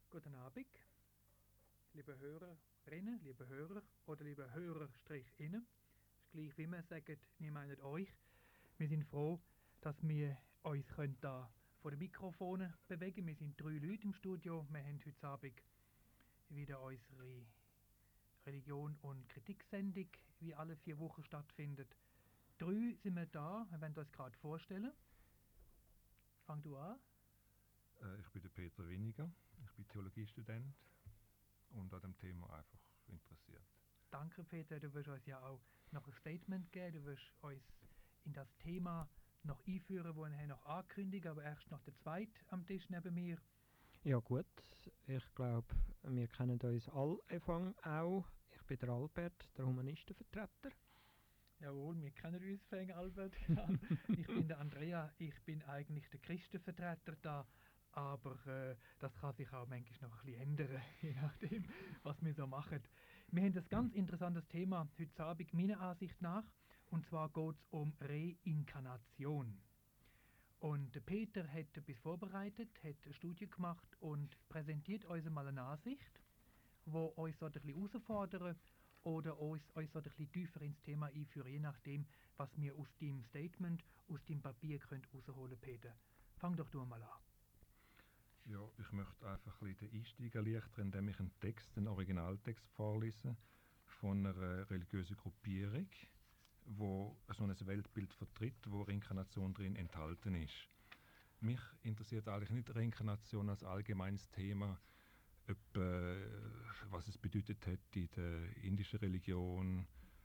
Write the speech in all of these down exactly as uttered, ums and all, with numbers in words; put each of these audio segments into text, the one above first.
Guten Abend, liebe Hörerinnen, liebe Hörer oder liebe Hörer-Innen. Es ist gleich wie wir sagen, wir meinen euch. Wir sind froh, dass wir uns können da vor den Mikrofonen bewegen. Wir sind drei Leute im Studio. Wir haben heute Abend wieder unsere Religion- und Kritiksendung, wie alle vier Wochen stattfindet. Drei sind wir da, wir wollen uns gerade vorstellen. Fang du an. Äh, ich bin der Peter Winiger, ich bin Theologiestudent und an dem Thema einfach interessiert. Danke Peter, du wirst uns ja auch noch ein Statement geben, du wirst uns in das Thema noch einführen, das wir noch ankündigen, aber erst noch der Zweite am Tisch neben mir. Ja gut, ich glaube, wir kennen uns alle Anfang auch. Ich bin der Albert, der Humanistenvertreter. Jawohl, wir kennen uns, Feng Albert. Ja. Ich bin der Andrea, ich bin eigentlich der Christenvertreter da, aber äh, das kann sich auch manchmal noch ein bisschen ändern, je nachdem, was wir so machen. Wir haben ein ganz interessantes Thema heute Abend, meiner Ansicht nach, und zwar geht es um Reinkarnation. Und der Peter hat etwas vorbereitet, hat eine Studie gemacht und präsentiert uns mal eine Ansicht, die uns so ein bisschen herausfordert oder uns, uns so ein bisschen tiefer ins Thema einführen, je nachdem, was wir aus dem Statement, aus dem Papier können rausholen können. Peter, fang doch du mal an. Ja, ich möchte einfach ein bisschen den Einstieg erleichtern, indem ich einen Text, einen Originaltext vorlese von einer religiösen Gruppierung, wo so ein Weltbild vertritt, wo Reinkarnation drin enthalten ist. Mich interessiert eigentlich nicht Reinkarnation als allgemeines Thema, ob, äh, was es bedeutet hat in der indischen Religion,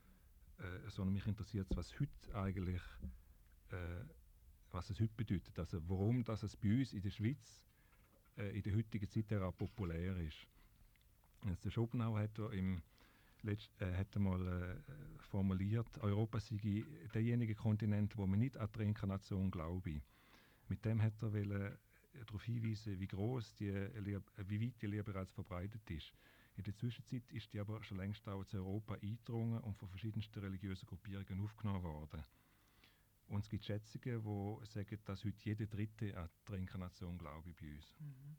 äh, sondern mich interessiert es, was heute eigentlich, äh, was es heute bedeutet, also warum das es bei uns in der Schweiz äh, in der heutigen Zeit auch populär ist. Also der Schopenhauer hat ja im Letzt, äh, hat einmal äh, formuliert, Europa sei derjenige Kontinent, wo man nicht an die Reinkarnation glaube. Mit dem hat er wollen, äh, darauf hinweisen, wie groß die, äh, wie weit die Lehre bereits verbreitet ist. In der Zwischenzeit ist die aber schon längst auch zu Europa eingedrungen und von verschiedensten religiösen Gruppierungen aufgenommen worden. Und es gibt Schätzungen, die sagen, dass heute jeder Dritte an die Reinkarnation glaube bei uns. Mhm.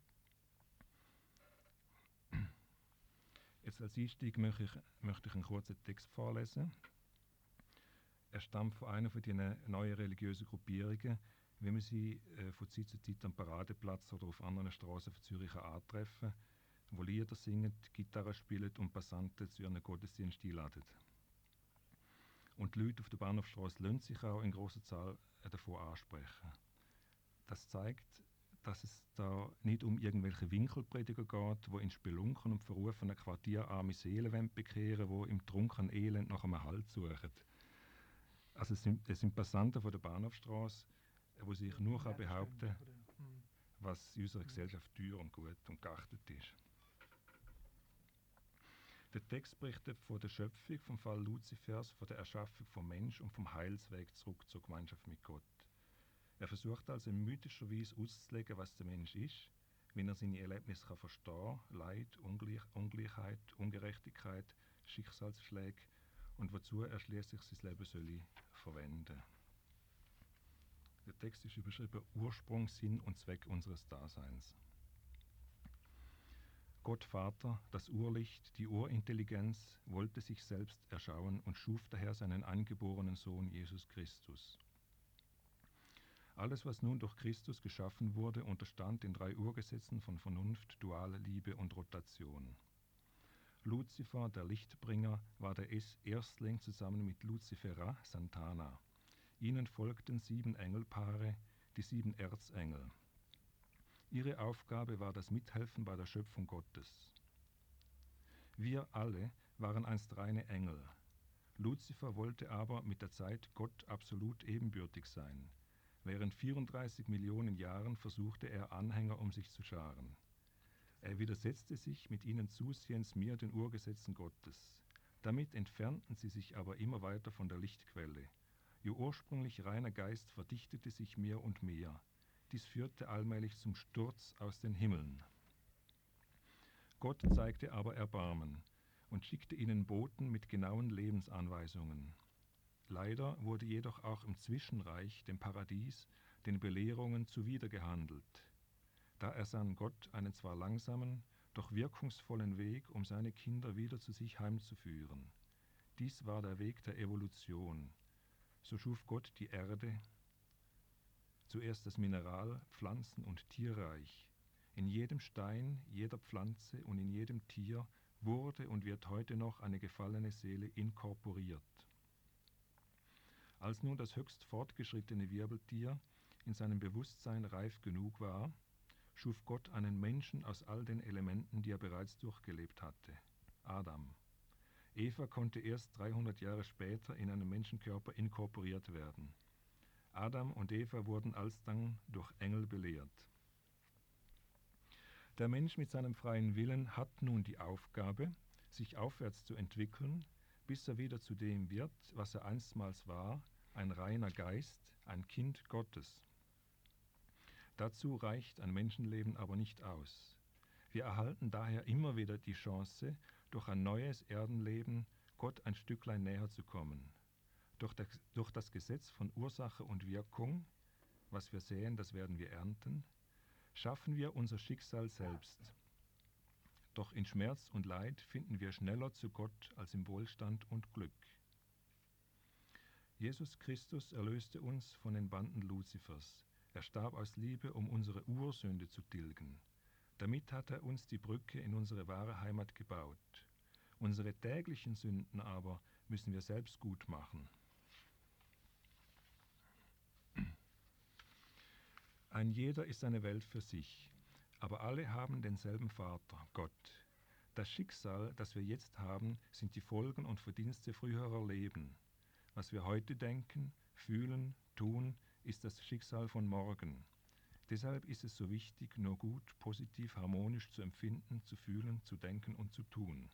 Jetzt als Einstieg möchte ich, möchte ich einen kurzen Text vorlesen. Er stammt von einer von diesen neuen religiösen Gruppierungen, wie man sie äh, von Zeit zu Zeit am Paradeplatz oder auf anderen Straßen von Zürich antreffen, wo Lieder singen, Gitarre spielen und Passanten zu ihren Gottesdienst einladen. Und die Leute auf der Bahnhofstrasse lassen sich auch in grosser Zahl davon ansprechen. Das zeigt, dass es da nicht um irgendwelche Winkelprediger geht, die in Spelunken und verrufenen Quartier arme Seelen bekehren wollen, die im trunkenen Elend nach einem Halt suchen. Also es sind, es sind Passanten von der Bahnhofstrasse, die sich nur Ja, behaupten stimmt, oder? Mhm. was in unserer Gesellschaft teuer und gut und geachtet ist. Der Text berichtet von der Schöpfung, vom Fall Luzifers, von der Erschaffung vom Mensch und vom Heilsweg zurück zur Gemeinschaft mit Gott. Er versucht also in mythischer Weise auszulegen, was der Mensch ist, wie er seine Erlebnisse kann verstehen kann, Leid, Ungleich, Ungleichheit, Ungerechtigkeit, Schicksalsschläge und wozu er schließlich sein Leben soll verwenden. Der Text ist überschrieben Ursprung, Sinn und Zweck unseres Daseins. Gott Vater, das Urlicht, die Urintelligenz, wollte sich selbst erschauen und schuf daher seinen angeborenen Sohn Jesus Christus. Alles, was nun durch Christus geschaffen wurde, unterstand den drei Urgesetzen von Vernunft, Dual, Liebe und Rotation. Luzifer, der Lichtbringer, war der Erstling zusammen mit Lucifera, Santana. Ihnen folgten sieben Engelpaare, die sieben Erzengel. Ihre Aufgabe war das Mithelfen bei der Schöpfung Gottes. Wir alle waren einst reine Engel. Luzifer wollte aber mit der Zeit Gott absolut ebenbürtig sein. Während vierunddreißig Millionen Jahren versuchte er, Anhänger um sich zu scharen. Er widersetzte sich mit ihnen zusehends mehr den Urgesetzen Gottes. Damit entfernten sie sich aber immer weiter von der Lichtquelle. Ihr ursprünglich reiner Geist verdichtete sich mehr und mehr. Dies führte allmählich zum Sturz aus den Himmeln. Gott zeigte aber Erbarmen und schickte ihnen Boten mit genauen Lebensanweisungen. Leider wurde jedoch auch im Zwischenreich, dem Paradies, den Belehrungen zuwidergehandelt. Da ersann Gott einen zwar langsamen, doch wirkungsvollen Weg, um seine Kinder wieder zu sich heimzuführen. Dies war der Weg der Evolution. So schuf Gott die Erde, zuerst das Mineral-, Pflanzen- und Tierreich. In jedem Stein, jeder Pflanze und in jedem Tier wurde und wird heute noch eine gefallene Seele inkorporiert. Als nun das höchst fortgeschrittene Wirbeltier in seinem Bewusstsein reif genug war, schuf Gott einen Menschen aus all den Elementen, die er bereits durchgelebt hatte, Adam. Eva konnte erst dreihundert Jahre später in einen Menschenkörper inkorporiert werden. Adam und Eva wurden alsdann durch Engel belehrt. Der Mensch mit seinem freien Willen hat nun die Aufgabe, sich aufwärts zu entwickeln, bis er wieder zu dem wird, was er einstmals war, ein reiner Geist, ein Kind Gottes. Dazu reicht ein Menschenleben aber nicht aus. Wir erhalten daher immer wieder die Chance, durch ein neues Erdenleben Gott ein Stücklein näher zu kommen. Durch das, durch das Gesetz von Ursache und Wirkung, was wir säen, das werden wir ernten, schaffen wir unser Schicksal selbst. Doch in Schmerz und Leid finden wir schneller zu Gott als im Wohlstand und Glück. Jesus Christus erlöste uns von den Banden Luzifers. Er starb aus Liebe, um unsere Ursünde zu tilgen. Damit hat er uns die Brücke in unsere wahre Heimat gebaut. Unsere täglichen Sünden aber müssen wir selbst gut machen. Ein jeder ist eine Welt für sich, aber alle haben denselben Vater, Gott. Das Schicksal, das wir jetzt haben, sind die Folgen und Verdienste früherer Leben. Was wir heute denken, fühlen, tun, ist das Schicksal von morgen. Deshalb ist es so wichtig, nur gut, positiv, harmonisch zu empfinden, zu fühlen, zu denken und zu tun.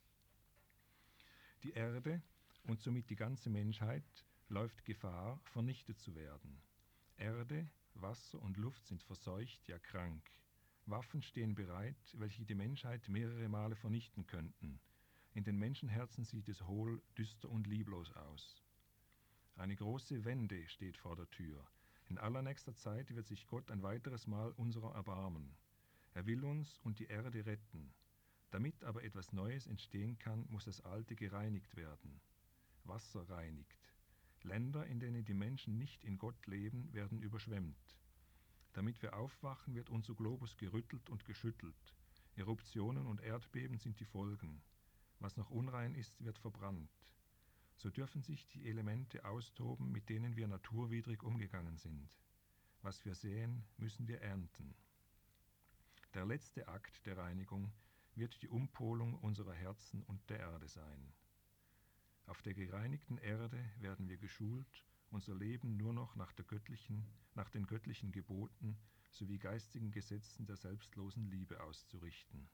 Die Erde und somit die ganze Menschheit läuft Gefahr, vernichtet zu werden. Erde, Wasser und Luft sind verseucht, ja krank. Waffen stehen bereit, welche die Menschheit mehrere Male vernichten könnten. In den Menschenherzen sieht es hohl, düster und lieblos aus. Eine große Wende steht vor der Tür. In allernächster Zeit wird sich Gott ein weiteres Mal unserer erbarmen. Er will uns und die Erde retten. Damit aber etwas Neues entstehen kann, muss das Alte gereinigt werden. Wasser reinigt. Länder, in denen die Menschen nicht in Gott leben, werden überschwemmt. Damit wir aufwachen, wird unser Globus gerüttelt und geschüttelt. Eruptionen und Erdbeben sind die Folgen. Was noch unrein ist, wird verbrannt. So dürfen sich die Elemente austoben, mit denen wir naturwidrig umgegangen sind. Was wir säen, müssen wir ernten. Der letzte Akt der Reinigung wird die Umpolung unserer Herzen und der Erde sein. Auf der gereinigten Erde werden wir geschult, unser Leben nur noch nach, der göttlichen, nach den göttlichen Geboten sowie geistigen Gesetzen der selbstlosen Liebe auszurichten.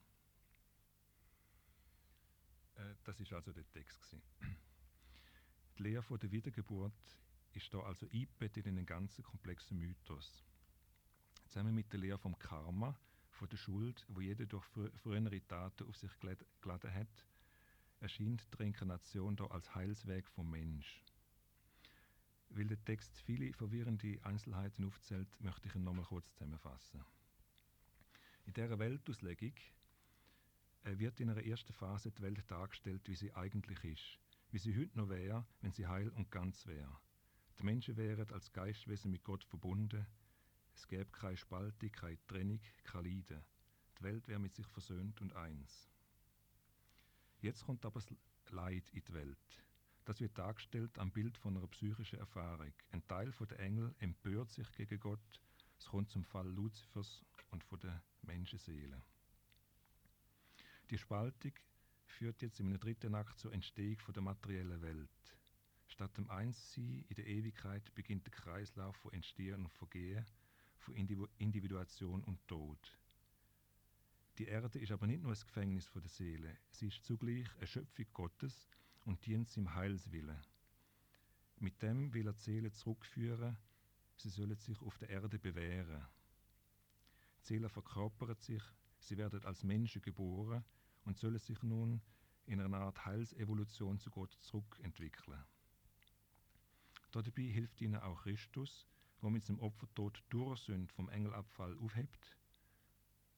Äh, das ist also der Text gewesen. Die Lehre von der Wiedergeburt ist da also eingebettet in einen ganzen komplexen Mythos. Zusammen mit der Lehre vom Karma, von der Schuld, wo jeder durch frü- frühere Taten auf sich gelad- geladen hat, erscheint die Reinkarnation da als Heilsweg vom Mensch. Weil der Text viele verwirrende Einzelheiten aufzählt, möchte ich ihn nochmal kurz zusammenfassen. In dieser Weltauslegung äh, wird in einer ersten Phase die Welt dargestellt, wie sie eigentlich ist, wie sie heute noch wäre, wenn sie heil und ganz wäre. Die Menschen wären als Geistwesen mit Gott verbunden, es gäbe keine Spaltung, keine Trennung, kein Leiden. Die Welt wäre mit sich versöhnt und eins. Jetzt kommt aber das Leid in die Welt. Das wird dargestellt am Bild von einer psychischen Erfahrung. Ein Teil der Engel empört sich gegen Gott. Es kommt zum Fall Luzifers und von der Menschenseele. Die Spaltung führt jetzt im dritten Akt zur Entstehung von der materiellen Welt. Statt dem Einssein in der Ewigkeit beginnt der Kreislauf von Entstehen und Vergehen, von Individuation und Tod. Die Erde ist aber nicht nur das Gefängnis der Seele, sie ist zugleich eine Schöpfung Gottes und dient seinem Heilswillen. Mit dem will er die Seele zurückführen, sie sollen sich auf der Erde bewähren. Die Seelen verkörpern sich, sie werden als Menschen geboren und sollen sich nun in einer Art Heilsevolution zu Gott zurückentwickeln. Dabei hilft ihnen auch Christus, der mit seinem Opfertod die Ursünde vom Engelabfall aufhebt.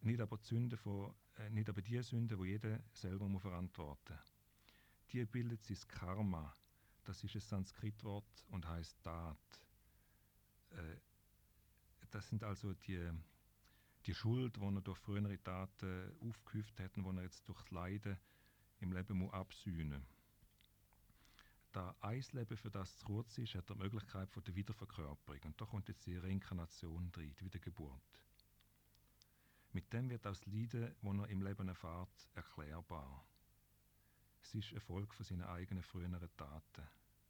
nicht aber die Sünde von, äh, nicht aber die Sünde, die jeder selber muss verantworten. Die bildet sein Karma. Das ist ein Sanskritwort und heißt Tat. Äh, das sind also die, die Schuld, die er durch frühere Taten aufgehäuft hat und die er jetzt durch das Leiden im Leben muss absühnen. Da ein Leben für das zu kurz ist, hat er die Möglichkeit von der Wiederverkörperung. Und da kommt jetzt die Reinkarnation rein, die Wiedergeburt. Mit dem wird auch das Leiden, das er im Leben erfährt, erklärbar. Es ist eine Folge von seinen eigenen früheren Taten.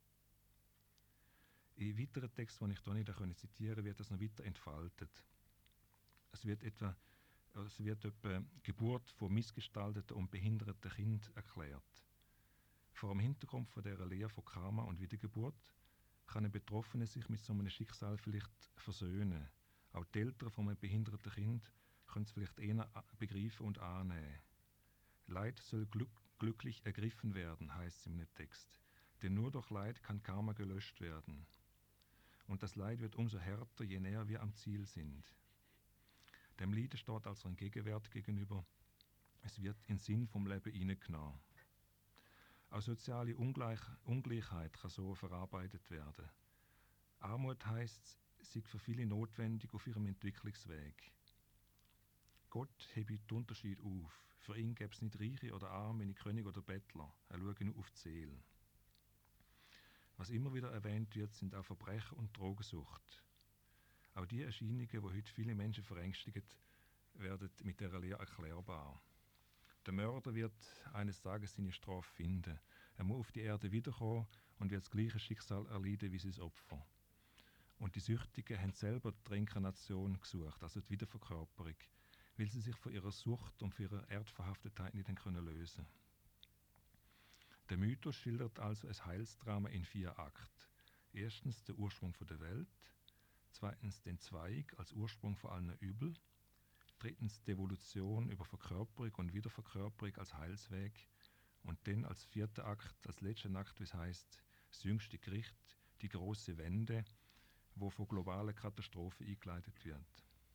In weiteren Texten, die ich hier nicht zitieren kann, wird das noch weiter entfaltet. Es wird etwa, es wird etwa die Geburt von missgestalteten und behinderten Kindern erklärt. Vor dem Hintergrund von dieser Lehre von Karma und Wiedergeburt kann ein Betroffener sich mit so einem Schicksal vielleicht versöhnen. Auch die Eltern von einem behinderten Kind können es vielleicht eher begreifen und annehmen. Leid soll glück, glücklich ergriffen werden, heißt es im Text. Denn nur durch Leid kann Karma gelöscht werden. Und das Leid wird umso härter, je näher wir am Ziel sind. Dem Leiden steht also ein Gegenwert gegenüber. Es wird in den Sinn vom Leben hineingenommen. Auch soziale Ungleich, Ungleichheit kann so verarbeitet werden. Armut heisst, sie sei für viele notwendig auf ihrem Entwicklungsweg. Gott hebe den Unterschied auf. Für ihn gäbe es nicht Reiche oder Arme, nicht König oder Bettler. Er schaue nur auf die Seele. Was immer wieder erwähnt wird, sind auch Verbrechen und Drogensucht. Auch die Erscheinungen, die heute viele Menschen verängstigen, werden mit dieser Lehre erklärbar. Der Mörder wird eines Tages seine Strafe finden. Er muss auf die Erde wiederkommen und wird das gleiche Schicksal erleiden wie sein Opfer. Und die Süchtigen haben selber die Reinkarnation gesucht, also die Wiederverkörperung, weil sie sich von ihrer Sucht und von ihrer Erdverhaftetheit nicht lösen können. Der Mythos schildert also ein Heilsdrama in vier Akten. Erstens der Ursprung der Welt, zweitens den Zweig als Ursprung von allen Übel, drittens die Evolution über Verkörperung und Wiederverkörperung als Heilsweg und dann als vierter Akt, als letzter Akt, wie es heisst, das jüngste Gericht, die große Wende, wo von globalen Katastrophen eingeleitet wird.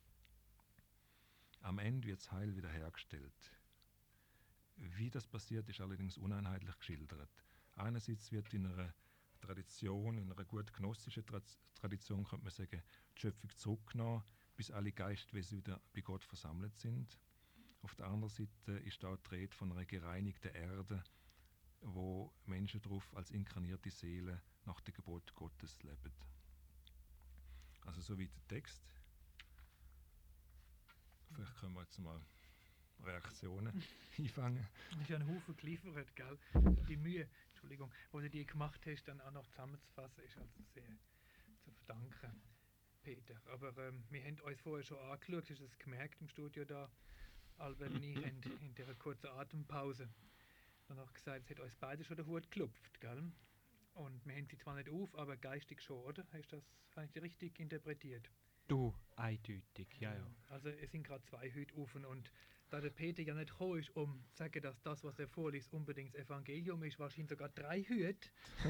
Am Ende wird das Heil wiederhergestellt. Wie das passiert, ist allerdings uneinheitlich geschildert. Einerseits wird in einer Tradition, in einer gut gnossischen Tra- Tradition, könnte man sagen, die Schöpfung zurückgenommen, bis alle Geistwesen wieder bei Gott versammelt sind. Auf der anderen Seite ist da die Rede von einer gereinigten Erde, wo Menschen darauf als inkarnierte Seelen nach dem Gebot Gottes leben. Also soweit der Text. Vielleicht können wir jetzt mal Reaktionen einfangen. Das ist ja ein Haufen geliefert, gell? Die Mühe, Entschuldigung, die du dir gemacht hast, dann auch noch zusammenzufassen, ist also sehr zu verdanken, Peter. Aber ähm, wir haben uns vorher schon angeschaut, hast du es gemerkt im Studio da, Albert und ich haben in dieser kurzen Atempause danach gesagt, es hat uns beide schon der Hut geklopft, gell? Und wir haben sie zwar nicht auf, aber geistig schon, oder? Hast du das eigentlich richtig interpretiert? Du, eindeutig, ja, ja. Also es sind gerade zwei Hüte offen und da der Peter ja nicht gekommen ist, um zu sagen, dass das, was er vorliest, unbedingt das Evangelium ist, wahrscheinlich sogar drei Hüte.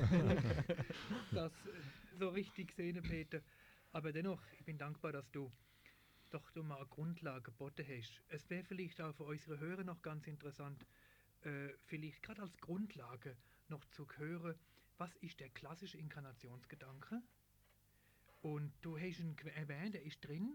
Das äh, so richtig sehen, Peter. Aber dennoch, ich bin dankbar, dass du doch du mal eine Grundlage geboten hast. Es wäre vielleicht auch für unsere Hörer noch ganz interessant, äh, vielleicht gerade als Grundlage noch zu hören, was ist der klassische Inkarnationsgedanke? Und du hast ihn erwähnt, er ist drin.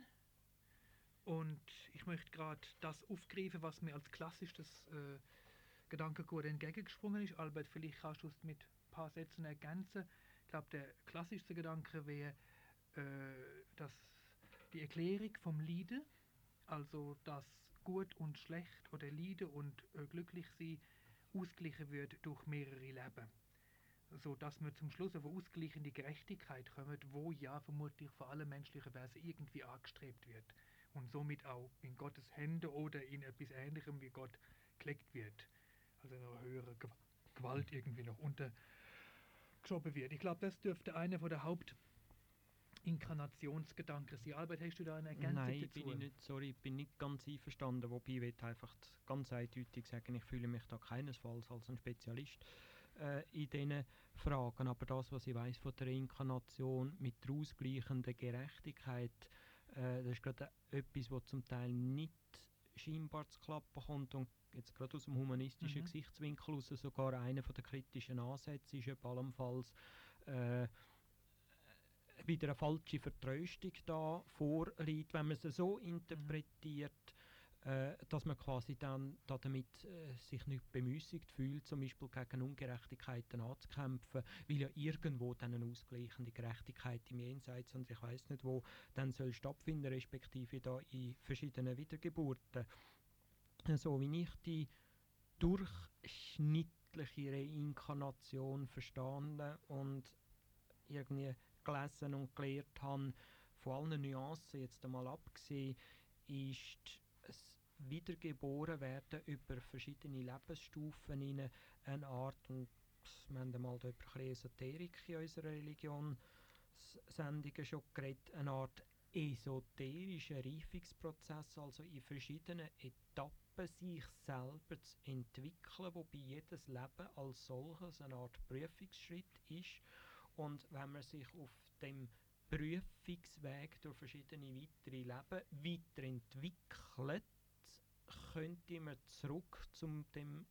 Und ich möchte gerade das aufgreifen, was mir als klassisches äh, Gedankengut entgegengesprungen ist. Albert, vielleicht kannst du es mit ein paar Sätzen ergänzen. Ich glaube, der klassischste Gedanke wäre äh, dass die Erklärung vom Leiden, also dass gut und schlecht oder Leiden und äh, glücklich sein ausgeglichen wird durch mehrere Leben. So dass wir zum Schluss auf eine ausgleichende Gerechtigkeit kommen, wo ja vermutlich von allen menschlichen Wesen irgendwie angestrebt wird. Und somit auch in Gottes Hände oder in etwas Ähnlichem wie Gott gelegt wird. Also eine höhere Gewalt irgendwie noch untergeschoben wird. Ich glaube, das dürfte einer von der Hauptinkarnationsgedanken sein. Albert, hast du da eine Ergänzung Nein, dazu? bin ich nicht, sorry, ich bin nicht ganz einverstanden. Wobei ich will einfach ganz eindeutig sagen, ich fühle mich da keinesfalls als ein Spezialist äh, in diesen Fragen. Aber das, was ich weiss von der Inkarnation mit der ausgleichenden Gerechtigkeit, Äh, das ist gerade etwas, was zum Teil nicht scheinbar zu klappen kommt und jetzt gerade aus dem humanistischen Mhm. Gesichtswinkel heraus sogar einer der kritischen Ansätze ist, ob allenfalls äh, wieder eine falsche Vertröstung da vorliegt, wenn man es so interpretiert, äh, dass man quasi dann da damit äh, sich nicht bemüßigt fühlt, zum Beispiel gegen Ungerechtigkeiten anzukämpfen, weil ja irgendwo dann eine ausgleichende Gerechtigkeit im Jenseits und ich weiß nicht wo dann soll stattfinden, respektive da in verschiedenen Wiedergeburten. So wie ich die durchschnittliche Reinkarnation verstanden und irgendwie gelesen und gelernt habe, von allen Nuancen jetzt einmal abgesehen, ist das Wiedergeborenwerden über verschiedene Lebensstufen in eine Art, und wir haben einmal da über ein bisschen Esoterik in unserer Religionssendungen schon geredet, eine Art esoterischer Reifungsprozess, also in verschiedenen Etappen sich selber zu entwickeln, wobei jedes Leben als solches eine Art Prüfungsschritt ist. Und wenn man sich auf dem Prüfungsweg durch verschiedene weitere Leben weiterentwickelt, könnte man zurück zum dem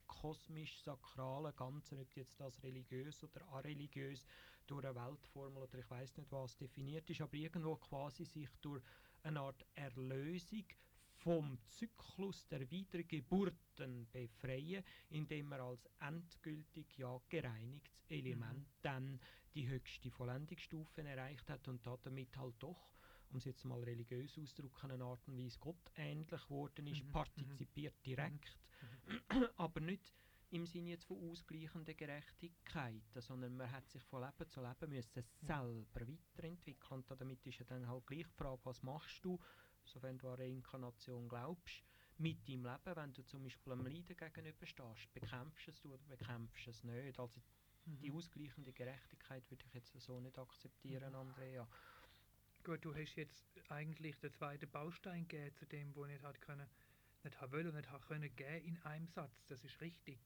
urkosmisch-sakralen Ganzen, ob jetzt das religiös oder areligiös, durch eine Weltformel oder ich weiß nicht was definiert ist, aber irgendwo quasi sich durch eine Art Erlösung vom Zyklus der Wiedergeburten befreien, indem man als endgültig ja gereinigtes Element Mhm. dann die höchste Vollendungsstufe erreicht hat und damit halt doch, um es jetzt mal religiös auszudrücken, eine Art und Weise Gott ähnlich geworden ist, Mhm. partizipiert direkt, Mhm. aber nicht im Sinne jetzt von ausgleichender Gerechtigkeit, sondern man hat sich von Leben zu Leben müssen selber weiterentwickeln. Und damit ist ja dann halt gleich die Frage, was machst du, so wenn du an Reinkarnation glaubst, mit deinem Leben, wenn du zum Beispiel einem Leiden gegenüberstehst, bekämpfst du es oder bekämpfst du es nicht. Also die Mhm. ausgleichende Gerechtigkeit würde ich jetzt so nicht akzeptieren, Mhm. Andrea. Gut, du hast jetzt eigentlich den zweiten Baustein gegeben zu dem, wo nicht hat können, nicht haben wollen und nicht haben können geben in einem Satz. Das ist richtig.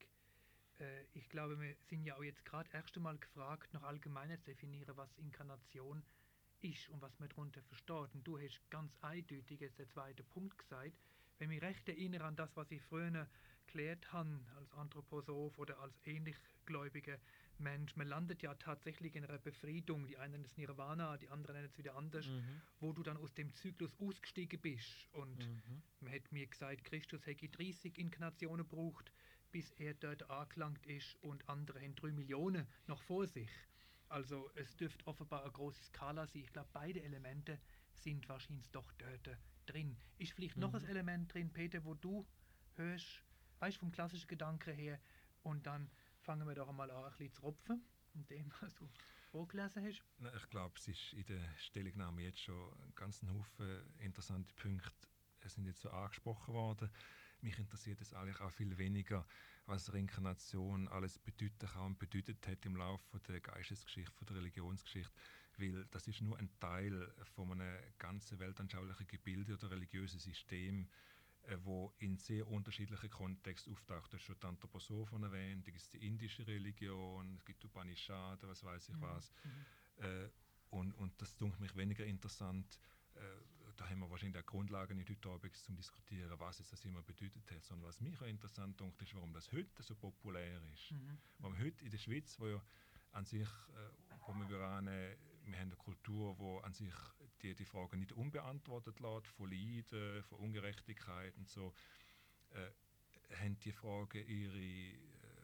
Äh, ich glaube, wir sind ja auch jetzt gerade erst einmal gefragt, noch allgemeiner zu definieren, was Inkarnation ist und was man darunter versteht. Und du hast ganz eindeutig jetzt den zweiten Punkt gesagt. Wenn ich mich recht erinnere an das, was ich früher geklärt habe, als Anthroposoph oder als ähnlich gläubiger Mensch, man landet ja tatsächlich in einer Befriedung. Die einen nennen es Nirvana, die anderen nennen es wieder anders, Mhm. wo du dann aus dem Zyklus ausgestiegen bist. Und Mhm. man hat mir gesagt, Christus hätte dreißig Inkarnationen gebraucht, bis er dort angelangt ist und andere haben drei Millionen noch vor sich. Also es dürfte offenbar eine große Skala sein. Ich glaube, beide Elemente sind wahrscheinlich doch dort drin. Ist vielleicht noch ein Mhm. Element drin, Peter, wo du hörst, weißt vom klassischen Gedanken her, und dann fangen wir doch einmal an, ein bisschen zu rupfen, mit dem, was du vorgelesen hast. Na, ich glaube, es ist in der Stellungnahme jetzt schon ein ganzen Haufen interessante Punkte es sind jetzt so angesprochen worden. Mich interessiert es eigentlich auch viel weniger, was Reinkarnation alles bedeuten kann und bedeutet hat im Laufe der Geistesgeschichte, von der Religionsgeschichte, weil das ist nur ein Teil von einem ganzen weltanschaulichen Gebilde oder religiösen System, äh, wo in sehr unterschiedlichen Kontexten auftaucht. Du hast schon die Anthroposophen erwähnt, da gibt es die indische Religion, es gibt Upanishaden, was weiß ich Mhm. was. Mhm. Äh, und, und das tut mich weniger interessant. Äh, da haben wir wahrscheinlich auch Grundlagen in heute Abend zum Diskutieren, was es das immer bedeutet hat. Sondern was mich auch interessant dunkt, ist, warum das heute so populär ist. Mhm. Warum heute in der Schweiz, wo ja an sich, äh, wo wir annehmen, wir haben eine Kultur, wo an sich die, die Fragen nicht unbeantwortet lässt, von Leiden, von Ungerechtigkeit und so, äh, haben die Fragen ihre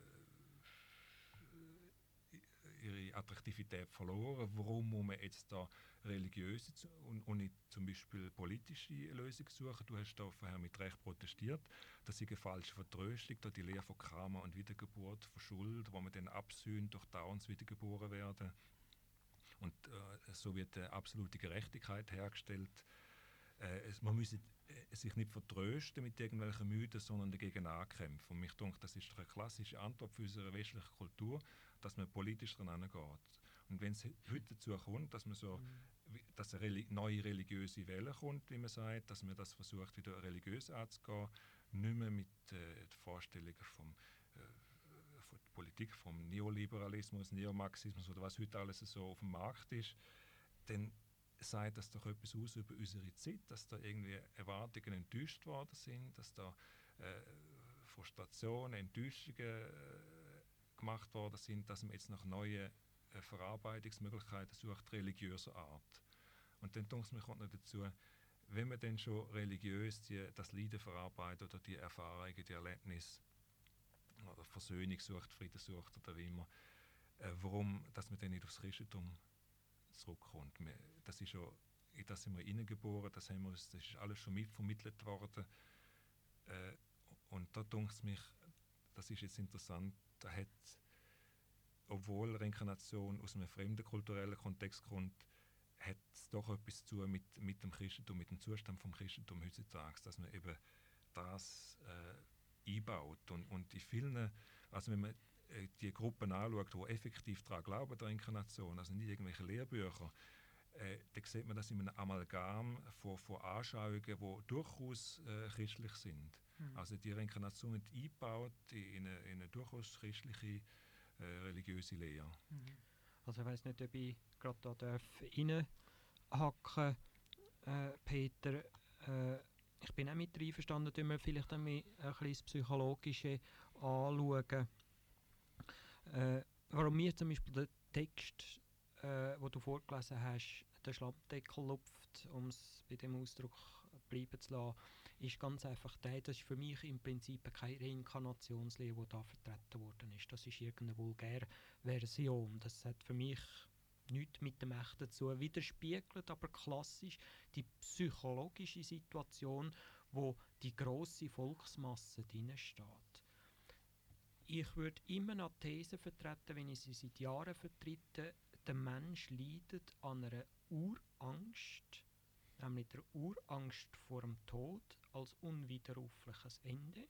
ihre Attraktivität verloren. Warum muss man jetzt da religiöse und, und nicht zum Beispiel politische Lösungen suchen? Du hast da vorher mit Recht protestiert. Das ist eine falsche Vertröstung, da die Lehre von Karma und Wiedergeburt, von Schuld, wo man dann absühnt, durch Dauerns wiedergeboren werden. Und äh, so wird eine absolute Gerechtigkeit hergestellt. Äh, es, man müsse äh, sich nicht vertrösten mit irgendwelchen Mythen, sondern dagegen ankämpfen. Und mich denke, das ist eine klassische Antwort für unsere westliche Kultur, dass man politisch dran geht. Und wenn es heute dazu kommt, dass man so, Mhm. dass eine Reli neue religiöse Welle kommt, wie man sagt, dass man das versucht, wieder religiös anzugehen, nicht mehr mit äh, den Vorstellungen vom äh, von der Politik, vom Neoliberalismus, Neomarxismus oder was heute alles so auf dem Markt ist, dann sagt das doch etwas aus über unsere Zeit, dass da irgendwie Erwartungen enttäuscht worden sind, dass da äh, Frustrationen, Enttäuschungen äh, gemacht worden sind, dass man jetzt nach neuen äh, Verarbeitungsmöglichkeiten sucht, religiöser Art. Und dann denke ich mir, kommt noch dazu, wenn man dann schon religiös die, das Leiden verarbeitet oder die Erfahrungen, die Erlebnisse oder Versöhnung sucht, Frieden sucht oder wie immer, äh, warum, dass man dann nicht aufs Christentum zurückkommt. Wir, das ist schon, in das sind wir hineingeboren, das, haben wir, das ist alles schon mitvermittelt worden. Äh, und da denke ich mich, das ist jetzt interessant, da hat, obwohl Reinkarnation aus einem fremden kulturellen Kontext kommt, hat es doch etwas zu tun mit, mit dem Christentum, mit dem Zustand vom Christentum heutzutage, dass man eben das äh, einbaut. Und, und in vielen, also wenn man äh, die Gruppen anschaut, die effektiv daran glauben, der Inkarnation, also nicht irgendwelche Lehrbücher, äh, dann sieht man das in einem Amalgam von, von Anschauungen, die durchaus äh, christlich sind. Mhm. Also die Reinkarnation wird eingebaut in eine, in eine durchaus christliche, äh, religiöse Lehre. Mhm. Also ich weiss nicht, ob ich gerade da darf reinhacken, äh, Peter. Äh, ich bin auch mit einverstanden, dass wir vielleicht ein bisschen das Psychologische anschauen. Äh, warum mir zum Beispiel der Text, äh, den du vorgelesen hast, den Schlappdeckel lupft, um es bei dem Ausdruck bleiben zu lassen, ist ganz einfach der, das ist für mich im Prinzip keine Reinkarnationslehre, die da vertreten worden ist. Das ist irgendeine Vulgärversion. Das hat für mich nichts mit dem Echten zu tun. Widerspiegelt aber klassisch die psychologische Situation, wo die grosse Volksmasse drin steht. Ich würde immer noch die These vertreten, wenn ich sie seit Jahren vertrete, der Mensch leidet an einer Urangst, nämlich der Urangst vor dem Tod als unwiderrufliches Ende.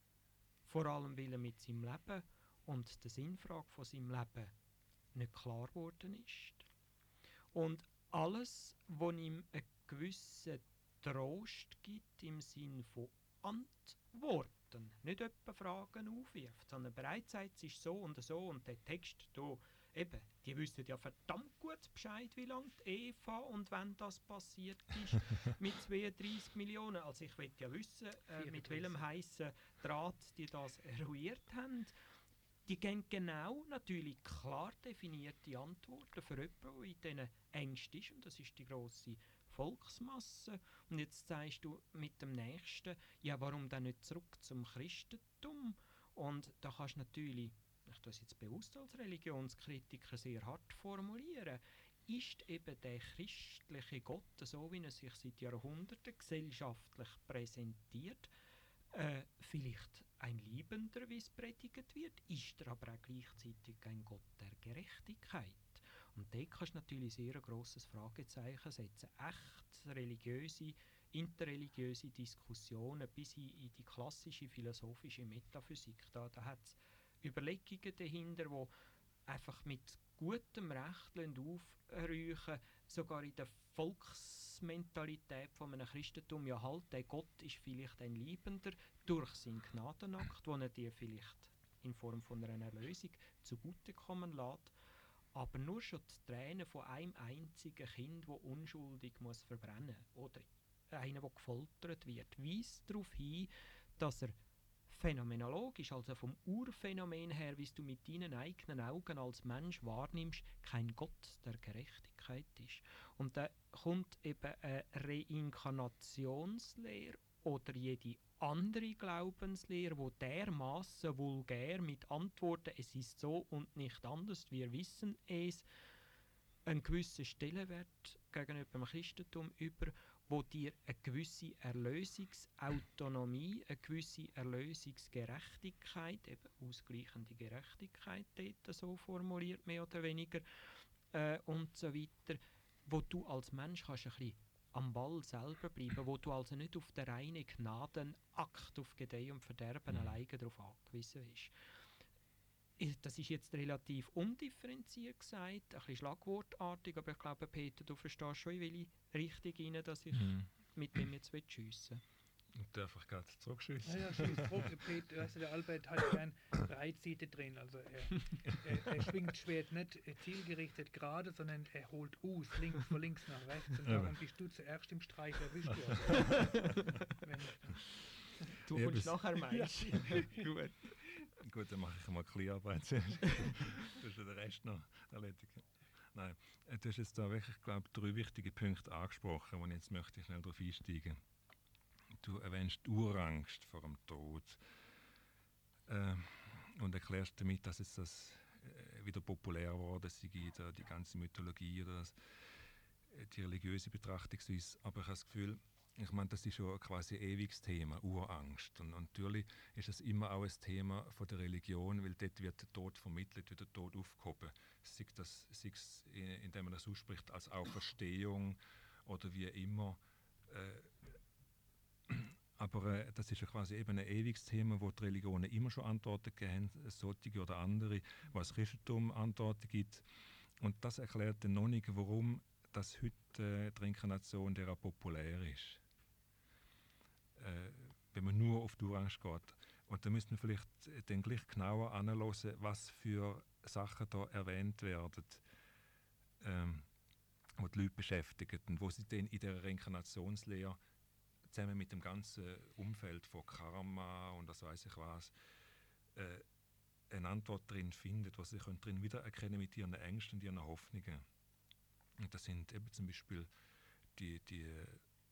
Vor allem, weil er mit seinem Leben und der Sinnfrage von seinem Leben nicht klar geworden ist. Und alles, was ihm einen gewissen Trost gibt, im Sinn von Antworten, nicht etwa Fragen aufwirft, sondern bereits sagt, es ist so und so und der Text hier, eben, die wissen ja verdammt gut Bescheid, wie lange die Eva und wenn das passiert ist, mit zweiunddreissig Millionen. Also ich will ja wissen, äh, mit welchem heißen Draht die das eruiert haben. Die geben genau, natürlich klar definierte Antworten für jemanden, der in diesen Ängsten ist, und das ist die grosse Volksmasse. Und jetzt sagst du mit dem Nächsten, ja, warum dann nicht zurück zum Christentum? Und da kannst du natürlich, ich tue das jetzt bewusst als Religionskritiker sehr hart formulieren, ist eben der christliche Gott, so wie er sich seit Jahrhunderten gesellschaftlich präsentiert, äh, vielleicht ein Liebender, wie es predigt wird, ist er aber auch gleichzeitig ein Gott der Gerechtigkeit. Und da kannst du natürlich sehr ein grosses Fragezeichen setzen. Echt religiöse, interreligiöse Diskussionen bis in, in die klassische philosophische Metaphysik. Da, da hat es Überlegungen dahinter, die einfach mit gutem Recht aufräuchen, sogar in der Volksmentalität von einem Christentum. Ja halt, der Gott ist vielleicht ein Liebender durch seinen Gnadenakt, wo er dir vielleicht in Form von einer Erlösung zugutekommen lässt. Aber nur schon die Tränen von einem einzigen Kind, das unschuldig muss verbrennen oder einer, der gefoltert wird, weist darauf hin, dass er phänomenologisch, also vom Urphänomen her, wie du mit deinen eigenen Augen als Mensch wahrnimmst, kein Gott der Gerechtigkeit ist. Und da kommt eben eine Reinkarnationslehre oder jede andere Glaubenslehre, wo dermaßen vulgär mit Antworten, es ist so und nicht anders, wir wissen es, einen gewissen Stellenwert gegenüber dem Christentum über, wo dir eine gewisse Erlösungsautonomie, eine gewisse Erlösungsgerechtigkeit, eben ausgleichende Gerechtigkeit, dort so formuliert, mehr oder weniger, äh, und so weiter, wo du als Mensch kannst ein bisschen am Ball selber bleiben, wo du also nicht auf den reinen Gnadenakt auf Gedeih und Verderben Mhm. alleine darauf angewiesen bist. Das ist jetzt relativ undifferenziert gesagt, ein bisschen schlagwortartig, aber ich glaube, Peter, du verstehst schon, in welche Richtung rein, dass ich Mhm. mit dem jetzt schiessen will. Und darf ich gerade zurückschießen? Ja, ja, schieß zurück. Peter, also der Albert hat gern Breitseite drin. Also er, er, er schwingt Schwert nicht zielgerichtet gerade, sondern er holt aus, links, von links nach rechts. Und darum bist du zuerst im Streich erwischt worden. Wenn ich dann Du Ja, kommst aber nachher, meinst du? Gut. Gut, dann mache ich mal Kleinarbeit zuerst. Du hast ja den Rest noch erledigt. Nein, äh, du hast jetzt da wirklich, glaube ich, drei wichtige Punkte angesprochen, und jetzt möchte ich schnell darauf einsteigen. Du erwähnst die Urangst vor dem Tod äh, und erklärst damit, dass jetzt das äh, wieder populär geworden sei, da die ganze Mythologie oder das, äh, die religiöse Betrachtungsweise. Aber ich habe das Gefühl, ich meine, das ist schon quasi ein ewiges Thema, Urangst. Und, und natürlich ist es immer auch ein Thema von der Religion, weil dort wird der Tod vermittelt, wird der Tod aufgehoben. Sei das, sei es, indem man das ausspricht, als Auferstehung oder wie immer. Äh, aber äh, das ist ja quasi eben ein ewiges Thema, wo die Religionen immer schon Antworten gegeben haben, solche oder andere, was das Christentum Antworten gibt. Und das erklärt dann noch nicht, warum das heute äh, die Reinkarnation derer populär ist. Äh, wenn man nur auf die Urangst geht. Und da müsste man vielleicht äh, dann gleich genauer anhören, was für Sachen da erwähnt werden, ähm, die die Leute beschäftigen und wo sie dann in der Reinkarnationslehre zusammen mit dem ganzen Umfeld von Karma und das weiß ich was, äh, eine Antwort drin findet, was sie können drin wiedererkennen mit ihren Ängsten und ihren Hoffnungen. Und das sind eben zum Beispiel die, die äh,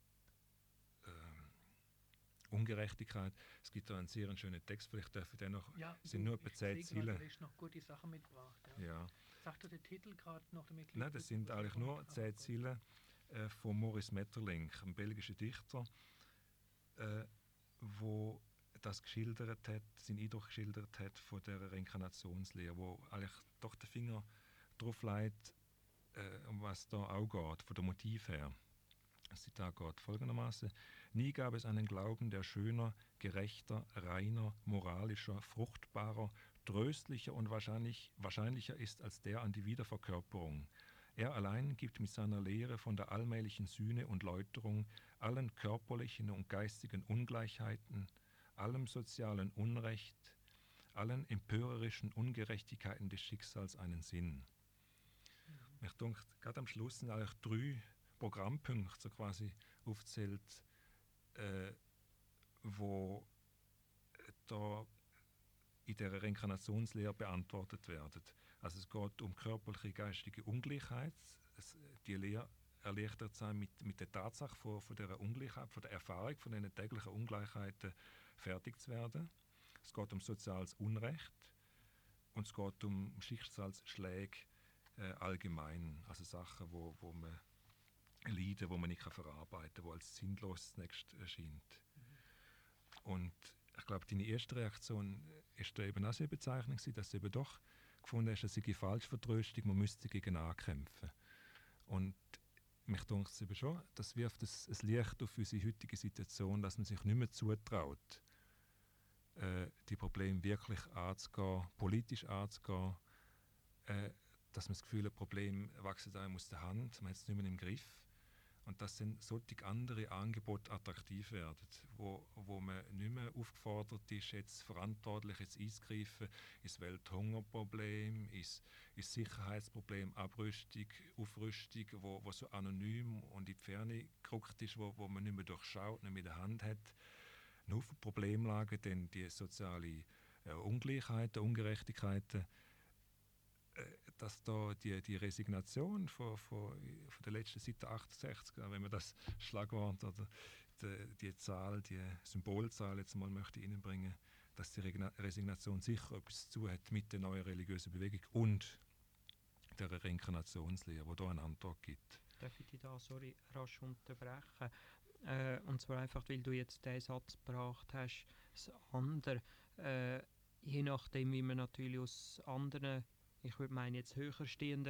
Ungerechtigkeit. Es gibt da einen sehr schönen Text, vielleicht darf ich den noch, ja, es sind du, nur etwa ich zehn sehe gerade, Ziele. du hast noch gute Sachen mitgebracht. Ja. Ja. Sagt er den Titel gerade noch? Damit Nein, das sind eigentlich nur zehn Ziele äh, von Maurice Maeterlinck, einem belgischen Dichter, äh, wo das geschildert hat, seinen Eindruck geschildert hat von der Reinkarnationslehre, wo eigentlich doch den Finger drauf legt, äh, um was da auch geht, von der Motiv her. Das Zitat geht folgendermaßen: Nie gab es einen Glauben, der schöner, gerechter, reiner, moralischer, fruchtbarer, tröstlicher und wahrscheinlich, wahrscheinlicher ist als der an die Wiederverkörperung. Er allein gibt mit seiner Lehre von der allmählichen Sühne und Läuterung, allen körperlichen und geistigen Ungleichheiten, allem sozialen Unrecht, allen empörerischen Ungerechtigkeiten des Schicksals einen Sinn. Mhm. Ich denke, gerade am Schluss sind eigentlich drei Programmpunkte so quasi aufzählt, äh, wo da in der Reinkarnationslehre beantwortet werden. Also es geht um körperliche, geistige Ungleichheit. Es, die Lehre erleichtert sein, mit, mit der Tatsache von, von dieser Ungleichheit, von der Erfahrung von diesen täglichen Ungleichheiten fertig zu werden. Es geht um soziales Unrecht und es geht um Schicksalsschläge äh, allgemein, also Sachen, wo, wo man Leiden, wo man nicht verarbeiten kann, wo als sinnlos zunächst erscheint. Mhm. Und ich glaube, deine erste Reaktion ist da eben auch sehr bezeichnend gewesen, dass du eben doch gefunden hast, dass sie falsch Vertröstung, man müsste gegen ankämpfen. Und mich denkt es eben schon, das wirft ein, ein Licht auf unsere heutige Situation, dass man sich nicht mehr zutraut, äh, die Probleme wirklich anzugehen, politisch anzugehen, äh, dass man das Gefühl hat, Probleme wachsen einem aus der Hand, man hat es nicht mehr im Griff. Und dass dann solche andere Angebote attraktiv werden, wo, wo man nicht mehr aufgefordert ist, jetzt verantwortlich jetzt einzugreifen ins Welthungerproblem, ins, ins Sicherheitsproblem, Abrüstung, Aufrüstung, wo, wo so anonym und in die Ferne gerückt ist, wo, wo man nicht mehr durchschaut, nicht mehr in der Hand hat. Ein Haufen Problemlagen, denn die soziale äh, Ungleichheiten, Ungerechtigkeiten, dass da die, die Resignation von, von, von der letzten Seite achtundsechzig, wenn man das Schlagwort oder die, die Zahl, die Symbolzahl jetzt mal möchte reinbringen, dass die Resignation sicher etwas zu hat mit der neuen religiösen Bewegung und der Reinkarnationslehre, die da eine Antwort gibt. Darf ich dich da, sorry, rasch unterbrechen? Äh, und zwar einfach, weil du jetzt den Satz gebracht hast, das andere, äh, je nachdem, wie man natürlich aus anderen, ich würde meinen jetzt höher stehenden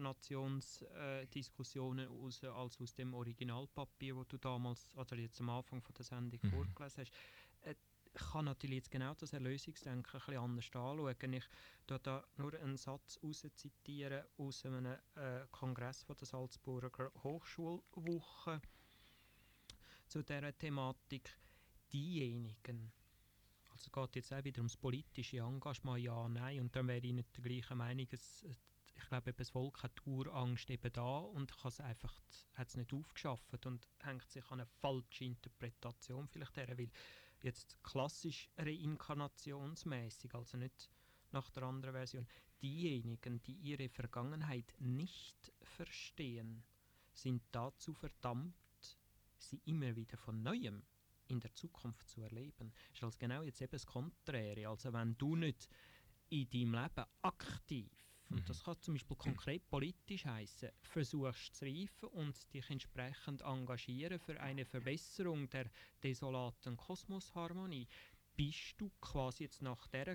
Reinkarnationsdiskussionen äh, aus, als aus dem Originalpapier, das du damals, oder jetzt am Anfang von der Sendung mhm. vorgelesen hast, äh, kann natürlich jetzt genau das Erlösungsdenken ein bisschen anders anschauen. Ich tue da nur einen Satz rauszitieren aus einem äh, Kongress von der Salzburger Hochschulwoche zu dieser Thematik. diejenigen, also es geht jetzt auch wieder ums politische Engagement, ja, nein, und dann wäre ich nicht der gleichen Meinung, es, ich glaube, das Volk hat die Urangst eben da und hat es einfach hat's nicht aufgeschafft und hängt sich an eine falsche Interpretation vielleicht her, weil jetzt klassisch reinkarnationsmäßig, also nicht nach der anderen Version, diejenigen, die ihre Vergangenheit nicht verstehen, sind dazu verdammt, sie immer wieder von Neuem in der Zukunft zu erleben. Das ist also genau jetzt eben das Konträre. Also wenn du nicht in deinem Leben aktiv, Mhm. und das kann zum Beispiel konkret politisch heißen, versuchst zu reifen und dich entsprechend engagieren für eine Verbesserung der desolaten Kosmosharmonie, bist du quasi jetzt nach dieser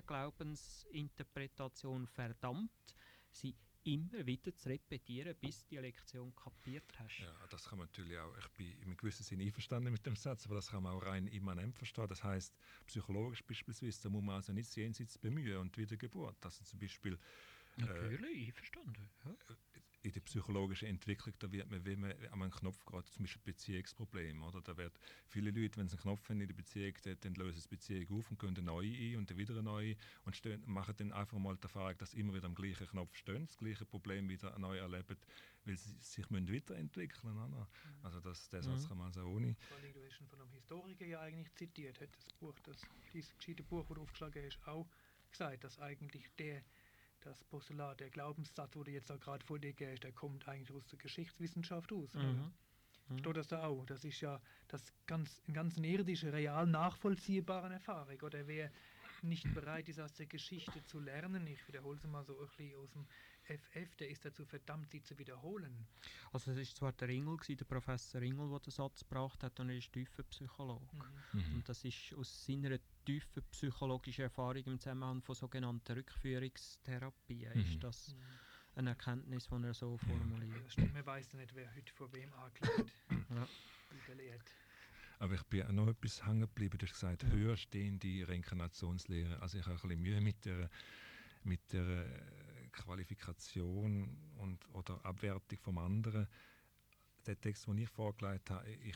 Glaubensinterpretation verdammt, sie immer wieder zu repetieren, bis du die Lektion kapiert hast. Ja, das kann man natürlich auch, ich bin in einem gewissen Sinne einverstanden mit dem Satz, aber das kann man auch rein immanent verstehen. Das heisst, psychologisch beispielsweise, da muss man also nicht das Jenseits bemühen und Wiedergeburt. Also zum Beispiel Natürlich, einverstanden. Ja. in der psychologischen Entwicklung, da wird man, wenn man an einen Knopf geht, zum Beispiel Beziehungsproblem, oder? Da wird viele Leute, wenn sie einen Knopf haben in der Beziehung, dann, dann lösen sie die Beziehung auf und gehen eine neue ein und dann wieder eine neue und stehen, machen dann einfach mal die Erfahrung, dass sie immer wieder am gleichen Knopf stehen, das gleiche Problem wieder neu erleben, weil sie sich müssen weiterentwickeln müssen. Mhm. Also das, den Satz Mhm. kann man also ohne... Vor allem, du hast schon von einem Historiker ja eigentlich zitiert, hat das Buch, das, dieses gescheite Buch, das du aufgeschlagen hast, auch gesagt, dass eigentlich der das Postulat, der Glaubenssatz, wo du jetzt auch gerade vor dir gehst, der kommt eigentlich aus der Geschichtswissenschaft aus. Mhm. Mhm. Steht das da auch? Das ist ja das ganz, ganz irdische, real nachvollziehbare Erfahrung. Oder wer nicht bereit ist, aus der Geschichte zu lernen, ich wiederhole es mal so ein bisschen aus dem F F, der ist dazu verdammt, sie zu wiederholen. Also es war zwar der Ingel, gewesen, der Professor Ingel, der den Satz gebracht hat, und er ist Tiefenpsychologe. Mhm. Mhm. Und das ist aus seiner tiefen psychologischen Erfahrung im Zusammenhang von sogenannten Rückführungstherapien, Mhm. ist das Mhm. eine Erkenntnis, die er so formuliert. Das stimmt, man weiss nicht, wer heute vor wem angelegt Ja. gelehrt. Aber ich bin auch noch etwas hängen geblieben. Du hast gesagt, Ja. höher stehende Reinkarnationslehre. Also ich habe ein bisschen Mühe mit der, mit der äh, Qualifikation und, oder Abwertung vom anderen. Der Text, den ich vorgelegt habe, ich,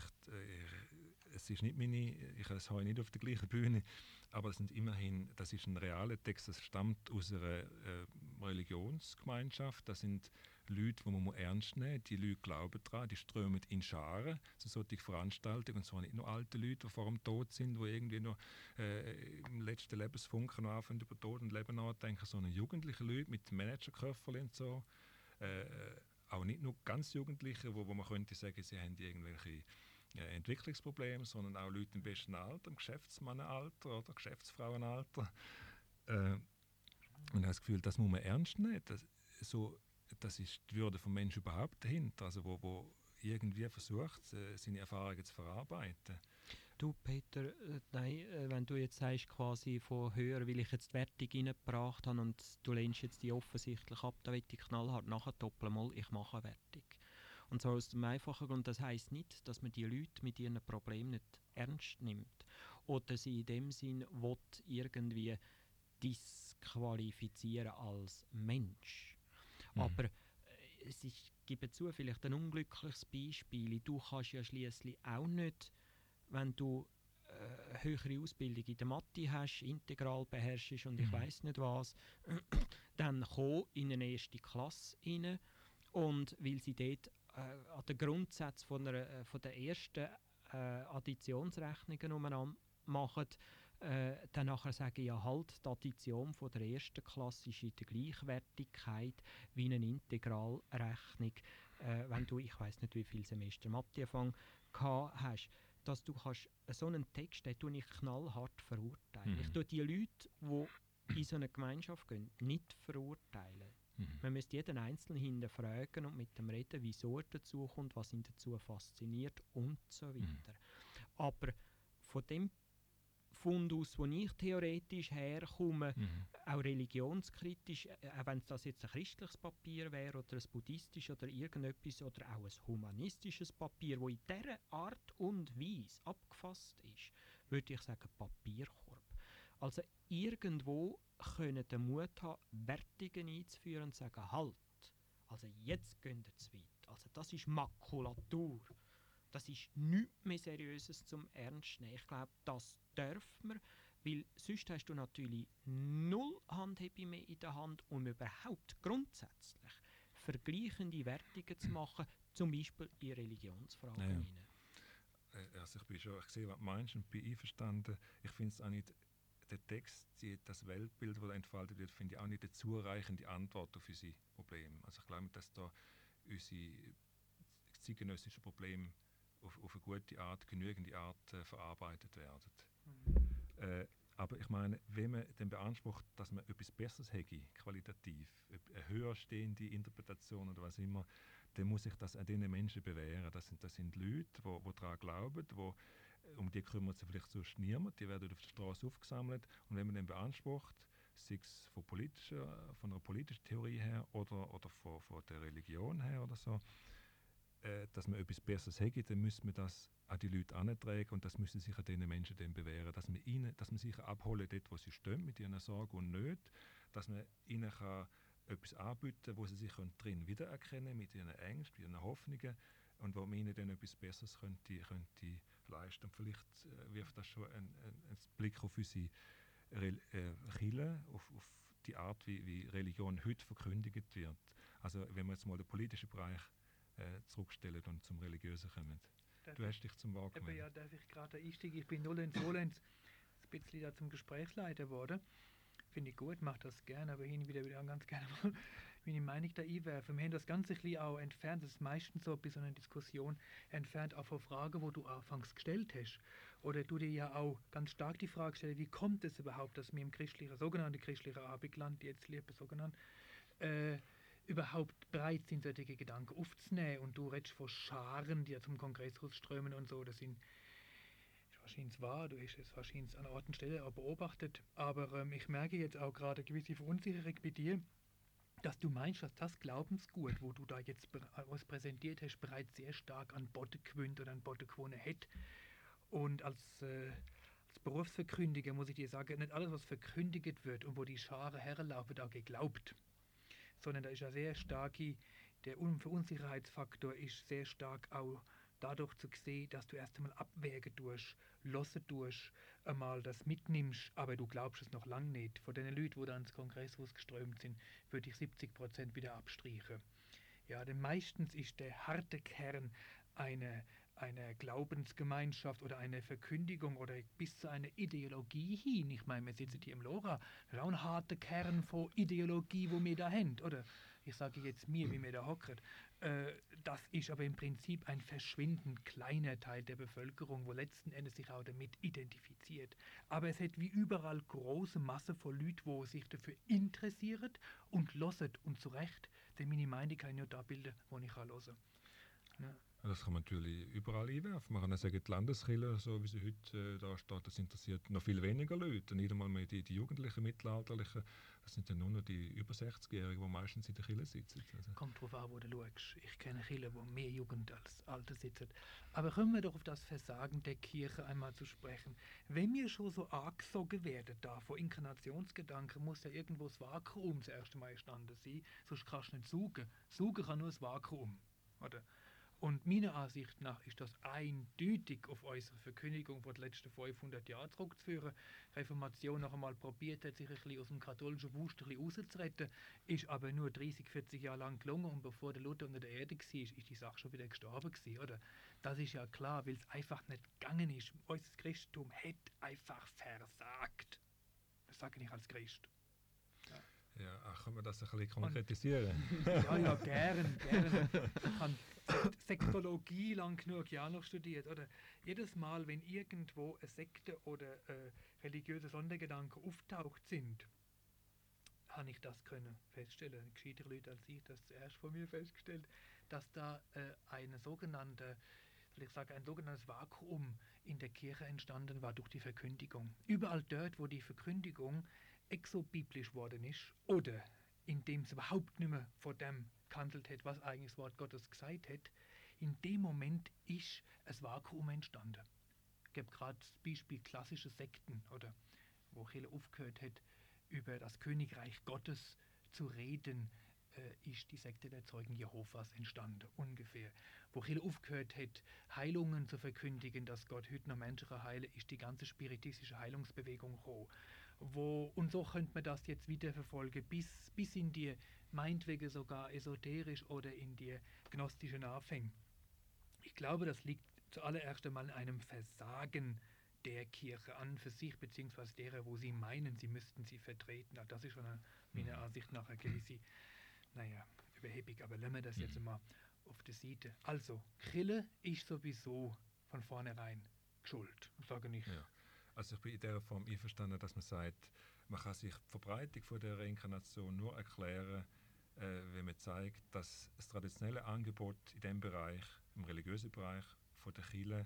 äh, es ist nicht meine, ich habe es nicht auf der gleichen Bühne, aber es sind immerhin, das ist ein realer Text, das stammt aus einer äh, Religionsgemeinschaft. Das sind Leute, die man muss ernst nehmen muss. Die Leute glauben daran, die strömen in Scharen zu solchen Veranstaltungen. Und zwar nicht nur alte Leute, die vor dem Tod sind, die irgendwie noch äh, im letzten Lebensfunken noch anfangen, über Tod und Leben nachdenken, sondern jugendliche Leute mit Managerköfferchen und so. Äh, auch nicht nur ganz Jugendliche, wo, wo man könnte sagen, sie haben irgendwelche äh, Entwicklungsprobleme, sondern auch Leute im besten Alter, im Geschäftsmannenalter oder Geschäftsfrauenalter. Äh, und ich habe das Gefühl, das muss man ernst nehmen. Das, so, das ist die Würde des Menschen überhaupt dahinter, also wo, wo irgendwie versucht, äh, seine Erfahrungen zu verarbeiten. Du, Peter, äh, nein, äh, wenn du jetzt sagst, quasi von höher, weil ich jetzt die Wertung reingebracht habe und du lehnst jetzt die offensichtlich ab, da will ich knallhart nachdoppeln, mal, ich mache eine Wertung. Und zwar aus dem einfachen Grund, das heisst nicht, dass man die Leute mit ihren Problemen nicht ernst nimmt oder sie in dem Sinn will irgendwie disqualifizieren als Mensch. Mhm. Aber äh, es ist, ich gebe zu, vielleicht ein unglückliches Beispiel. Du kannst ja schliesslich auch nicht, wenn du äh, höhere Ausbildung in der Mathe hast, integral beherrschst und ich Mhm. weiss nicht was, dann komm in eine erste Klasse rein und weil sie dort äh, an den Grundsätzen von, einer, äh, von der ersten äh, Additionsrechnungen umeinander machen, äh, dann nachher sagen, ja halt, die Addition von der ersten Klasse ist in der Gleichwertigkeit wie eine Integralrechnung, äh, wenn du, ich weiss nicht, wie viel Semester Mathe-Anfang gehabt hast, dass du kannst, so einen Text, den tue ich knallhart verurteilen. Mhm. Ich tue die Leute, die in so eine Gemeinschaft gehen, nicht verurteilen. Mhm. Man müsste jeden Einzelnen hinterfragen und mit dem reden, wieso er dazu kommt, was ihn dazu fasziniert und so weiter. Mhm. Aber von dem Fundus, wo ich theoretisch herkomme, Mhm. auch religionskritisch, äh, auch wenn das jetzt ein christliches Papier wäre oder ein buddhistisches oder irgendetwas oder auch ein humanistisches Papier, wo in dieser Art und Weise abgefasst ist, würde ich sagen Papierkorb. Also irgendwo können den Mut haben, Wertungen einzuführen und sagen, halt, also jetzt gehen wir zu weit. Also das ist Makulatur. das ist nichts mehr Seriöses zum Ernst nehmen. Ich glaube, das dürfen wir, weil sonst hast du natürlich null Handhebe mehr in der Hand, um überhaupt grundsätzlich vergleichende Wertungen zu machen, zum Beispiel in Religionsfragen. Ja, ja. hinein. Äh, Also ich bin schon, ich sehe, was du meinst und bin einverstanden. Ich finde es auch nicht, der Text, die, das Weltbild, das da entfaltet wird, finde ich auch nicht eine zureichende Antwort auf unsere Probleme. Also ich glaube, dass da unsere zeitgenössischen Probleme auf, auf eine gute Art, genügende Art äh, verarbeitet werden. Mhm. Äh, aber ich meine, wenn man dann beansprucht, dass man etwas Besseres hätte, qualitativ, eine höher stehende Interpretation oder was immer, dann muss sich das an diesen Menschen bewähren. Das sind, das sind Leute, die daran glauben, wo, um die kümmert sich vielleicht sonst niemand, die werden auf der Straße aufgesammelt. Und wenn man dann beansprucht, sei es von, politischer, von einer politischen Theorie her oder, oder von, von der Religion her oder so, äh, dass man etwas Besseres hätte, dann müsste man das an die Leute herantragen und das müssen sich an diesen Menschen dann bewähren. Dass man, ihnen, dass man sich abholen dort, wo sie stehen, mit ihren Sorgen und Nöten, dass man ihnen kann etwas anbieten, wo sie sich drin wiedererkennen, mit ihren Ängsten, mit ihren Hoffnungen und wo man ihnen dann etwas Besseres könnte, könnte leisten. Und vielleicht äh, wirft das schon einen ein Blick auf unsere Re äh, Kirche, auf, auf die Art, wie, wie Religion heute verkündigt wird. Also wenn wir jetzt mal den politischen Bereich äh, zurückstellen und zum Religiösen kommen. Darf Du ich- hast dich zum Wort Eben, gemeldet. ja, darf ich gerade einsteigen. Ich bin Nolens Volens ein bisschen da zum Gesprächsleiter geworden. Finde ich gut, mache das gerne, aber hin und wieder würde ich auch ganz gerne mal meine Meinung da einwerfen. Wir haben das Ganze ein bisschen auch entfernt, das ist meistens so bei so einer Diskussion entfernt, auch von Fragen, wo du anfangs gestellt hast. Oder du dir ja auch ganz stark die Frage stellst, wie kommt es überhaupt, dass wir im christlichen, sogenannten christlichen Abendland, jetzt lieber sogenannt, äh, überhaupt bereit sind, solche Gedanken aufzunehmen. Und du redest von Scharen, die ja zum Kongresshaus strömen und so, das sind ist wahrscheinlich wahr, du hast es wahrscheinlich an Ort und Stelle auch beobachtet, aber ähm, ich merke jetzt auch gerade eine gewisse Verunsicherung bei dir, dass du meinst, dass das Glaubensgut, wo du da jetzt ber- was präsentiert hast, bereits sehr stark an Boden gewinnt oder an Boden gewonnen hat. Und als, äh, als Berufsverkündiger muss ich dir sagen, nicht alles, was verkündigt wird und wo die Scharen herlaufen, da geglaubt, sondern da ist ja sehr starke, der Un Verunsicherheitsfaktor ist sehr stark auch dadurch zu sehen, dass du erst einmal abwägen tust, hören tust, einmal das mitnimmst, aber du glaubst es noch lange nicht. Von den Leuten, die dann ins Kongresshaus geströmt sind, würde ich siebzig Prozent wieder abstreichen. Ja, denn meistens ist der harte Kern eine, eine Glaubensgemeinschaft oder eine Verkündigung oder bis zu einer Ideologie hin. Ich meine, wir sitzen hier im Lora, das ist auch ein harter Kern von Ideologie, wo wir da haben, oder? Ich sage jetzt mir, wie wir da hocken. Äh, das ist aber im Prinzip ein verschwindend kleiner Teil der Bevölkerung, wo letzten Endes sich auch damit identifiziert. Aber es hat wie überall große Masse von Leuten, die sich dafür interessieren und hören und zu Recht, denn meine Meinung kann ich nur da bilden, wo ich hören kann. Ja. Das kann man natürlich überall einwerfen. Man kann auch sagen, die Landeskirche, so wie sie heute äh, da steht, das interessiert noch viel weniger Leute. Nicht einmal mehr die, die Jugendlichen, Mittelalterlichen. Das sind dann nur noch die über sechzigjährigen, die meistens in der Kirche sitzen. Also, Kommt drauf an, wo du schaust. Ich kenne Kirchen, wo mehr Jugend als Alte sitzen. Aber kommen wir doch auf das Versagen der Kirche einmal zu sprechen. Wenn wir schon so angesogen werden da von Inkarnationsgedanken, muss ja irgendwo das Vakuum zuerst einmal entstanden sein, sonst kannst du nicht saugen. Saugen kann nur das Vakuum. Oder? Und meiner Ansicht nach ist das eindeutig auf unsere Verkündigung von den letzten fünfhundert Jahren zurückzuführen. Die Reformation noch einmal probiert hat, sich ein bisschen aus dem katholischen Wust ein bisschen rauszuretten, ist aber nur dreißig, vierzig Jahre lang gelungen und bevor der Luther unter der Erde war, ist die Sache schon wieder gestorben gewesen, oder? Das ist ja klar, weil es einfach nicht gegangen ist. Unser Christentum hat einfach versagt. Das sage ich als Christ. ja, ach, kann man das ein bisschen konkretisieren? Ja, ja, gern, gern. Ich habe Sekt Sektologie lang genug Jahre noch studiert. Oder jedes Mal, wenn irgendwo eine Sekte oder äh, religiöse Sondergedanken auftaucht sind, habe ich das können feststellen. Gescheitere Leute als ich das zuerst von mir festgestellt, dass da äh, eine sogenannte, soll ich sagen, ein sogenanntes Vakuum in der Kirche entstanden war durch die Verkündigung. Überall dort, wo die Verkündigung exobiblisch worden ist oder indem es überhaupt nicht mehr von dem gehandelt hat, was eigentlich das Wort Gottes gesagt hat, in dem Moment ist ein Vakuum entstanden. Ich gebe gerade das Beispiel klassische Sekten, oder wo Kirche aufgehört hat, über das Königreich Gottes zu reden, äh, ist die Sekte der Zeugen Jehovas entstanden, ungefähr. Wo Kirche aufgehört hat, Heilungen zu verkündigen, dass Gott heute noch Menschen heilen kann, ist die ganze spiritistische Heilungsbewegung gekommen. Wo, und so könnte man das jetzt wieder verfolgen, bis, bis in die, meinetwegen sogar esoterisch oder in die gnostischen Anfänge. Ich glaube, das liegt zuallererst einmal in einem Versagen der Kirche an für sich, beziehungsweise derer, wo sie meinen, sie müssten sie vertreten. Also das ist schon eine, meiner Ansicht nach eine gewisse, naja, überheblich, aber lassen wir das jetzt mal auf der Seite. Also, Krille ist sowieso von vornherein schuld, sage ich. Ja. Also ich bin in dieser Form einverstanden, dass man sagt, man kann sich die Verbreitung von der Reinkarnation nur erklären, äh, wenn man zeigt, dass das traditionelle Angebot in diesem Bereich, im religiösen Bereich von der Kirche,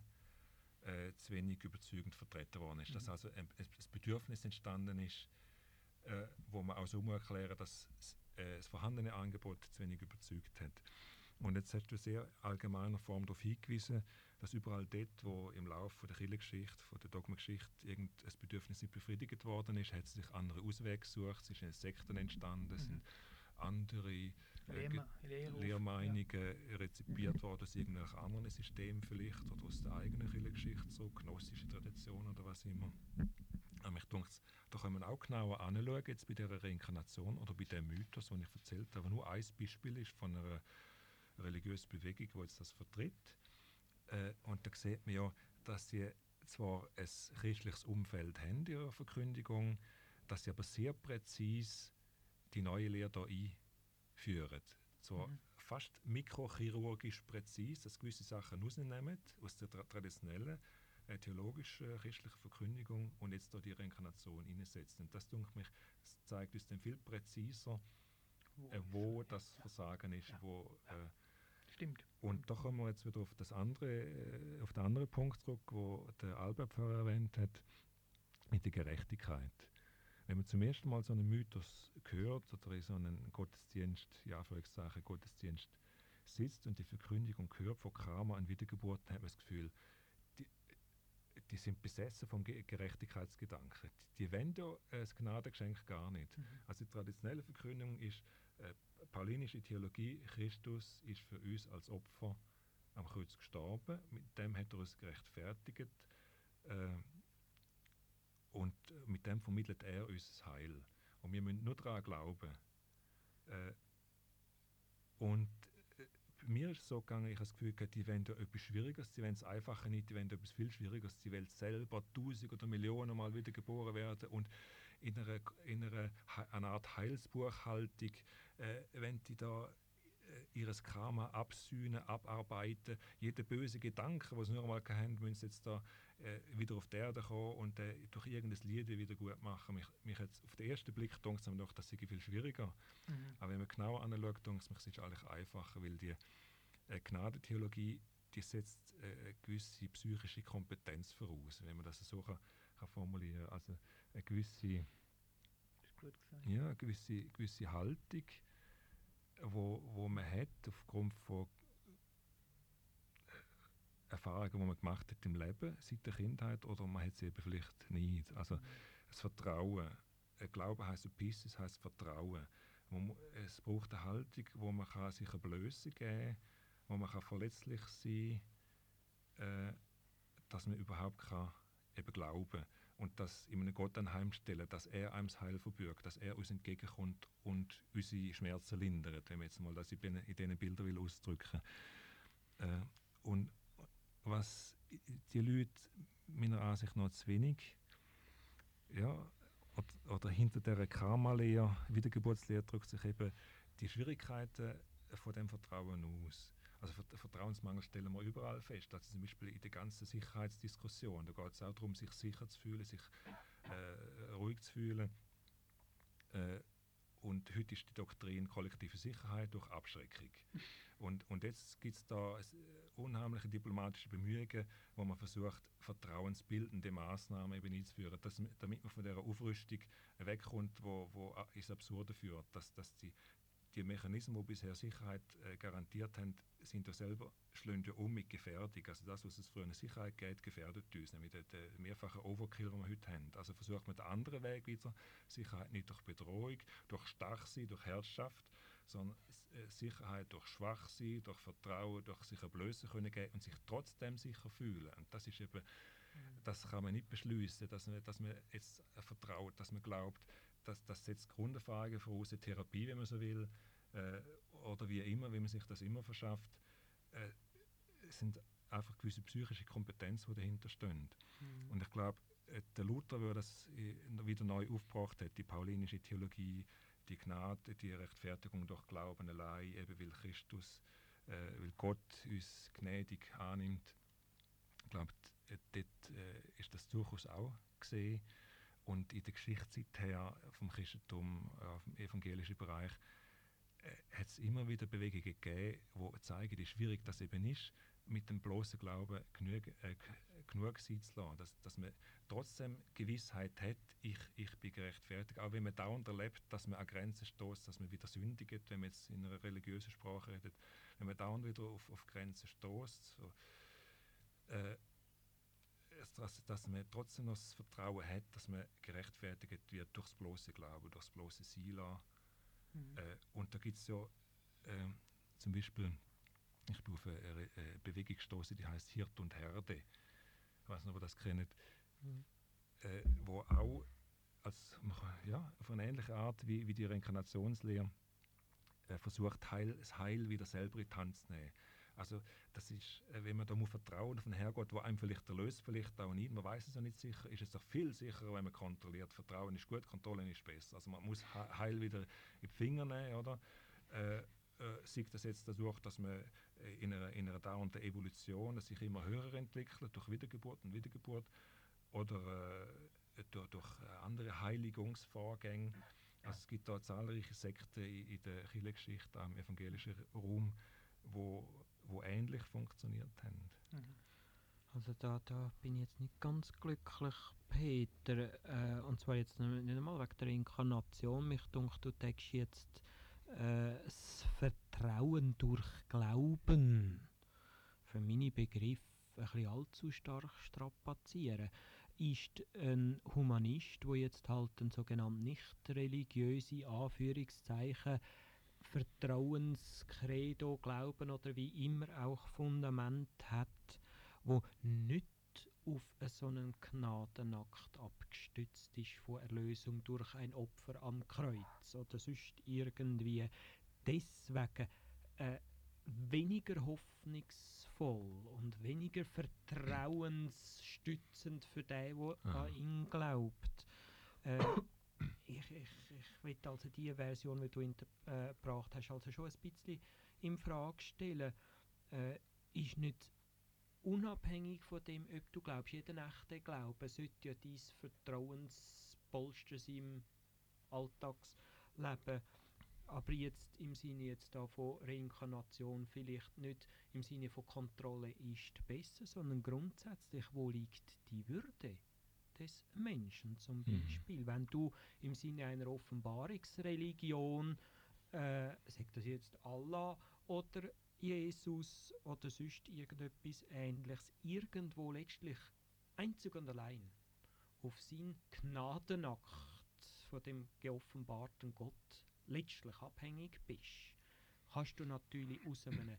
äh, zu wenig überzeugend vertreten worden ist. Mhm. Dass also ein, ein Bedürfnis entstanden ist, äh, wo man auch so muss erklären, dass äh, das vorhandene Angebot zu wenig überzeugt hat. Und jetzt hast du sehr allgemeiner Form darauf hingewiesen, dass überall dort, wo im Laufe der Kirchengeschichte, von der Dogmengeschichte irgendein Bedürfnis nicht befriedigt worden ist, hat sich andere Auswege gesucht, es sind Sekten entstanden, es mhm. sind andere äh, Lehrma Lehrmeinungen ja. rezipiert worden aus irgendwelchen anderen Systemen vielleicht oder aus der eigenen Kirchengeschichte, so gnostische Tradition oder was immer. Aber mich denke, da können wir auch genauer anschauen, jetzt bei dieser Reinkarnation oder bei dem Mythos, den ich erzählt habe, nur ein Beispiel ist von einer religiösen Bewegung, die jetzt das vertritt. Äh, und da sieht man ja, dass sie zwar ein christliches Umfeld haben in ihrer Verkündigung, dass sie aber sehr präzise die neue Lehre hier einführen. Zwar mhm. fast mikrochirurgisch präzise, dass gewisse Sachen rausnehmen aus der tra traditionellen äh, theologischen äh, christlichen Verkündigung und jetzt da die Reinkarnation einsetzen. Und das, denke ich, das zeigt uns dann viel präziser, äh, wo das ja. Versagen ist, ja. wo äh, Stimmt. Und da kommen wir jetzt wieder auf, das andere, äh, auf den anderen Punkt zurück, wo der Albert vorher erwähnt hat, mit der Gerechtigkeit. Wenn man zum ersten Mal so einen Mythos hört oder in so einen Gottesdienst, ja, Anführungszeichen Gottesdienst sitzt und die Verkündigung hört von Karma und Wiedergeburt, dann hat man das Gefühl, die, die sind besessen vom Ge Gerechtigkeitsgedanken. Die, die wollen ja äh, das Gnadengeschenk gar nicht. Mhm. Also die traditionelle Verkündigung ist, äh, paulinische Theologie, Christus ist für uns als Opfer am Kreuz gestorben, mit dem hat er uns gerechtfertigt äh, und mit dem vermittelt er uns das Heil. Und wir müssen nur daran glauben. Äh, und äh, bei mir ist es so gegangen, ich habe das Gefühl, die wollen ja etwas Schwieriges, die wollen es Einfache nicht, die wollen etwas viel Schwieriges, die wollen selber tausend oder Millionen Mal wieder geboren werden und in einer, in einer, einer Art Heilsbuchhaltung, äh, wenn die da äh, ihres Karma absühnen, abarbeiten, jeder böse Gedanke, was sie nur einmal haben, müssen sie jetzt da äh, wieder auf die Erde kommen und äh, durch irgendein Lied wieder gut machen. Mich, mich jetzt auf den ersten Blick denke ich mir doch, das sei viel schwieriger. Mhm. Aber wenn man genauer anschaut, denke ich mir, es ist eigentlich einfacher, weil die äh, Gnadentheologie, die setzt äh, eine gewisse psychische Kompetenz voraus, wenn man das so kann, kann formulieren. Also eine gewisse, ja, eine gewisse, gewisse Haltung, wo, wo man hat aufgrund von Erfahrungen, die man gemacht hat im Leben seit der Kindheit, oder man hat sie eben vielleicht nicht. Also mhm. das Vertrauen, Glaube heisst Pisces, heisst Vertrauen. Man, es braucht eine Haltung, wo man kann sich eine Blöße geben kann, wo man kann verletzlich sein kann, äh, dass man überhaupt kann eben glauben und das in einem Gott anheimstellen, dass er einem das Heil verbirgt, dass er uns entgegenkommt und unsere Schmerzen lindert, wenn man jetzt mal das in diesen Bildern will ausdrücken. Äh, und was die Leute meiner Ansicht nach zu wenig, ja, oder, oder hinter dieser Karma-Lehre, Wiedergeburtslehre, drückt sich eben die Schwierigkeiten von dem Vertrauen aus. Also Vertrauensmangel stellen wir überall fest. Also zum Beispiel in der ganzen Sicherheitsdiskussion. Da geht es auch darum, sich sicher zu fühlen, sich äh, ruhig zu fühlen. Äh, und heute ist die Doktrin kollektive Sicherheit durch Abschreckung. Und, und jetzt gibt es da unheimliche diplomatische Bemühungen, wo man versucht, vertrauensbildende Maßnahmen eben einzuführen, dass, damit man von dieser Aufrüstung wegkommt, wo, wo ins Absurde führt, dass, dass die Die Mechanismen, die bisher Sicherheit äh, garantiert haben, sind ja selber schlönd ja um mit Gefährdung. Also das, was es früher eine Sicherheit geht, gefährdet uns, nämlich den, den mehrfachen Overkill, den wir heute haben. Also versucht man den anderen Weg wieder, Sicherheit nicht durch Bedrohung, durch Starksein, durch Herrschaft, sondern äh, Sicherheit durch Schwachsein, durch Vertrauen, durch sich ein Blößen können geben und sich trotzdem sicher fühlen. Und das ist eben, das kann man nicht beschließen, dass man, dass man jetzt vertraut, dass man glaubt, dass das setzt Grunderfahrungen voraus, eine Therapie, wenn man so will, äh, oder wie immer, wie man sich das immer verschafft. Äh, es sind einfach gewisse psychische Kompetenzen, die dahinter stehen. Mhm. Und ich glaube, der Luther, der das wieder neu aufgebracht hat, die paulinische Theologie, die Gnade, die Rechtfertigung durch Glauben allein, eben weil Christus, äh, weil Gott uns gnädig annimmt. Ich glaube, dort äh, ist das durchaus auch gesehen. Und in der Geschichtszeit her vom Christentum, äh, vom evangelischen Bereich, äh, hat es immer wieder Bewegungen gegeben, die zeigen, wie schwierig das eben ist, mit dem bloßen Glauben genug, äh, genug sein zu lassen. Dass, dass man trotzdem Gewissheit hat, ich, ich bin gerechtfertigt. Auch wenn man dauernd erlebt, dass man an Grenzen stößt, dass man wieder sündigt, wenn man jetzt in einer religiösen Sprache redet, wenn man dauernd wieder auf, auf Grenzen stößt, so, äh, dass, dass man trotzdem noch das Vertrauen hat, dass man gerechtfertigt wird durchs bloße Glauben, durchs bloße Sein lassen. Mhm. Äh, und da gibt es ja äh, zum Beispiel, ich bin auf eine, eine Bewegung gestoßen, die heißt Hirt und Herde. Ich weiß nicht, ob ihr das kennt. Mhm. Äh, wo auch als, ja, auf eine ähnliche Art wie, wie die Reinkarnationslehre äh, versucht, Heil, das Heil wieder selber in die Hand zu nehmen. Also das ist, äh, wenn man da muss vertrauen auf einen Herrgott, der einem vielleicht erlöst, vielleicht auch nicht, man weiß es ja nicht sicher, ist es doch viel sicherer, wenn man kontrolliert. Vertrauen ist gut, Kontrolle ist besser. Also man muss Heil wieder in die Finger nehmen, oder? Äh, äh, sei das jetzt dadurch, dass man äh, in einer, in einer dauernden Evolution sich immer höher entwickelt, durch Wiedergeburt und Wiedergeburt, oder äh, durch, durch andere Heiligungsvorgänge. Also es gibt da zahlreiche Sekten in, in der Kirchengeschichte, auch im evangelischen Raum, wo, wo ähnlich funktioniert haben. Mhm. Also da, da bin ich jetzt nicht ganz glücklich, Peter. Äh, und zwar jetzt nicht einmal wegen der Inkarnation. Mich dunkt, du denkst jetzt äh, das Vertrauen durch Glauben für meine Begriffe ein bisschen allzu stark strapazieren. Ist ein Humanist, der jetzt halt ein sogenannt nicht religiöse Anführungszeichen Vertrauenskredo, Glauben oder wie immer auch Fundament hat, wo nicht auf so einen Gnadenakt abgestützt ist von Erlösung durch ein Opfer am Kreuz oder sonst irgendwie deswegen äh, weniger hoffnungsvoll und weniger vertrauensstützend für den, der Aha. an ihn glaubt. Äh, ich, ich, ich will also die Version, die du intergebracht äh, hast, also schon ein bisschen in Frage stellen. Äh, ist nicht unabhängig von dem, ob du glaubst, jeder echte Glaube sollte ja dein Vertrauenspolster sein im Alltagsleben. Aber jetzt im Sinne jetzt da von Reinkarnation vielleicht nicht im Sinne von Kontrolle ist besser, sondern grundsätzlich, wo liegt die Würde des Menschen zum Beispiel? Mhm. Wenn du im Sinne einer Offenbarungsreligion, äh, sagt das jetzt Allah oder Jesus oder sonst irgendetwas Ähnliches, irgendwo letztlich einzig und allein auf seinen Gnadenakt von dem geoffenbarten Gott letztlich abhängig bist, kannst du natürlich aus einem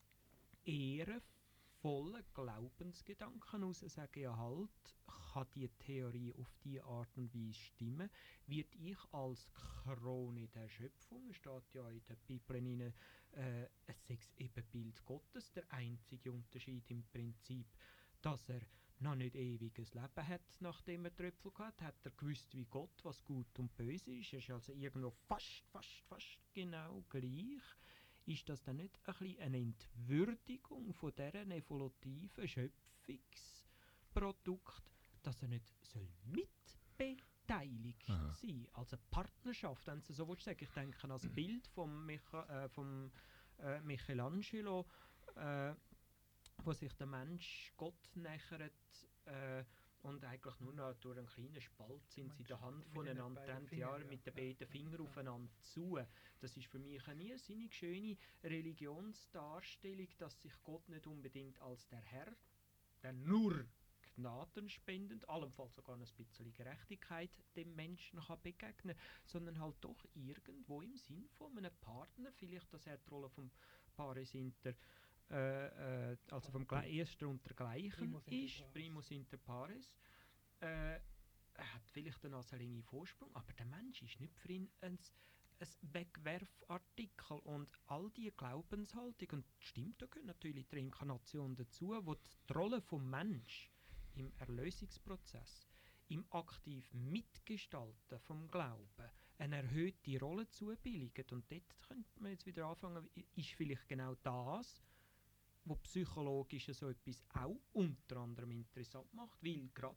ehrenvollen Glaubensgedanken heraus sagen, ja halt, kann die Theorie auf diese Art und Weise stimmen, wird ich als Krone der Schöpfung, steht ja in der Bibel rein, äh, ein Sechs-Ebenbild Gottes, der einzige Unterschied im Prinzip, dass er noch nicht ewiges Leben hat, nachdem er Tröpfel gehabt hat, hat er gewusst wie Gott, was gut und böse ist. Er ist also irgendwo fast, fast, fast genau gleich. Ist das dann nicht ein bisschen eine Entwürdigung von dieser evolutiven Schöpfungsprodukt, dass er nicht soll mitbeteiligt Aha. sein? Also Partnerschaft, wenn du so willst sagen. Ich denke an das Bild vom, Micha, äh, vom äh, Michelangelo, äh, wo sich der Mensch Gott nähert äh, und eigentlich nur noch durch einen kleinen Spalt sind sie in der Hand voneinander trennt, ja, mit den beiden Fingern aufeinander zu. Das ist für mich eine irrsinnig schöne Religionsdarstellung, dass sich Gott nicht unbedingt als der Herr, der nur gnadenspendend, allenfalls sogar ein bisschen Gerechtigkeit dem Menschen kann begegnen, sondern halt doch irgendwo im Sinn von einem Partner, vielleicht, dass er die Rolle vom Paris inter, äh, äh, also vom Gle- Erster unter Gleichen Primus inter ist, pares. Primus inter pares, äh, er hat vielleicht einen asselinge Vorsprung, aber der Mensch ist nicht für ihn ein, ein Wegwerfartikel und all diese Glaubenshaltung, und stimmt, da gehört natürlich die Reinkarnation dazu, wo die Rolle vom Mensch im Erlösungsprozess, im aktiv Mitgestalten vom Glauben eine erhöhte Rolle zubilligt. Und dort könnte man jetzt wieder anfangen, ist vielleicht genau das, was psychologisch so etwas auch unter anderem interessant macht, weil gerade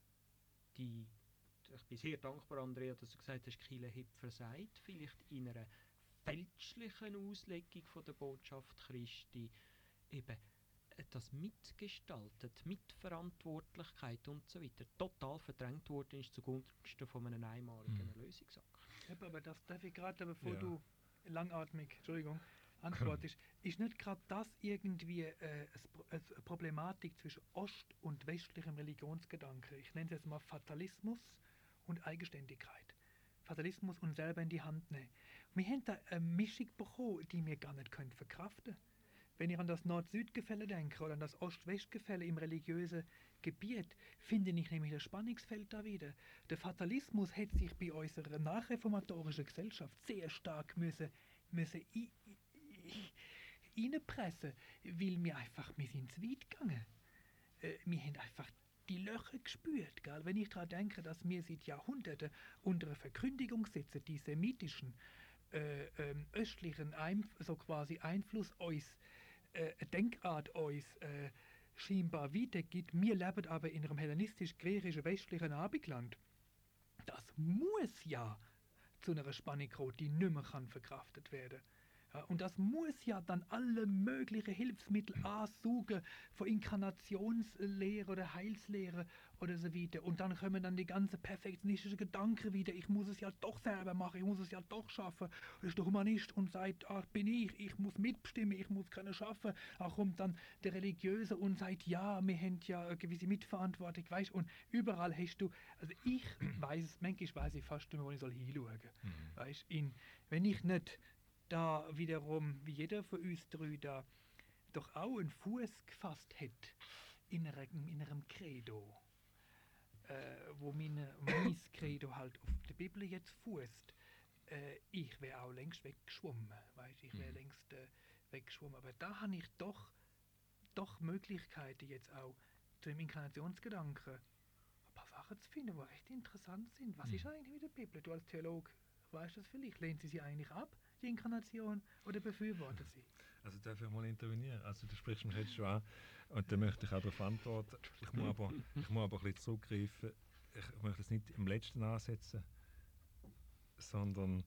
die, ich bin sehr dankbar, Andrea, dass du gesagt hast, Kirche hat versagt, vielleicht in einer fälschlichen Auslegung von der Botschaft Christi, eben äh, das Mitgestalten, die Mitverantwortlichkeit und so weiter total verdrängt worden ist zugunsten von einem einmaligen Hm. Erlösungsakt. Ja, aber das darf ich gerade, bevor Ja. du langatmig, Entschuldigung, antwortest, ist nicht gerade das irgendwie äh, es Pro- es eine Problematik zwischen Ost- und westlichem Religionsgedanke? Ich nenne es jetzt mal Fatalismus und Eigenständigkeit. Fatalismus und selber in die Hand nehmen. Wir haben da eine Mischung bekommen, die wir gar nicht können verkraften. Wenn ich an das Nord-Süd-Gefälle denke oder an das Ost-West-Gefälle im religiösen Gebiet, finde ich nämlich das Spannungsfeld da wieder. Der Fatalismus hat sich bei unserer nachreformatorischen Gesellschaft sehr stark müssen, müssen i- i- reinpressen, weil wir einfach, wir sind zu weit gegangen. Äh, wir haben einfach die Löcher gespürt. Gell? Wenn ich daran denke, dass wir seit Jahrhunderten unter einer Verkündigung sitzen, die semitischen, äh, ähm, östlichen Einf so quasi Einfluss uns, äh, eine Denkart uns äh, scheinbar weitergibt. Wir leben aber in einem hellenistisch-griechischen westlichen Abendland. Das muss ja zu einer Spannung kommen, die nicht mehr kann verkraftet werden. Ja, und das muss ja dann alle möglichen Hilfsmittel ansaugen, von Inkarnationslehre oder Heilslehre oder so weiter. Und dann kommen dann die ganzen perfektionistischen Gedanken wieder, ich muss es ja doch selber machen, ich muss es ja doch schaffen. Das ist der Humanist und sagt, ach bin ich, ich muss mitbestimmen, ich muss können schaffen. Auch kommt dann der Religiöse und sagt, ja, wir haben ja eine gewisse Mitverantwortung, weißt. Und überall hast du, also ich weiß es, manchmal weiß ich fast nicht mehr, wo ich soll hinschauen soll. Mhm. Weißt, in, wenn ich nicht da wiederum, wie jeder von uns drei da, doch auch einen Fuß gefasst hat in einem, in einem Credo, äh, wo meine, mein Credo halt auf der Bibel jetzt fußt, äh, ich wäre auch längst weggeschwommen, weißt, ich wäre Mhm. längst äh, weggeschwommen, aber da habe ich doch, doch Möglichkeiten jetzt auch zu dem Inkarnationsgedanken ein paar Sachen zu finden, die recht interessant sind. Was ist Mhm. eigentlich mit der Bibel? Du als Theologe weißt das vielleicht. Lehnt sie sie eigentlich ab, die Inkarnation, oder befürwortet sie? Also darf ich mal intervenieren? Also du sprichst mich jetzt schon an und dann möchte ich auch darauf antworten. Ich muss aber, ich muss aber ein bisschen zurückgreifen. Ich möchte es nicht im Letzten ansetzen, sondern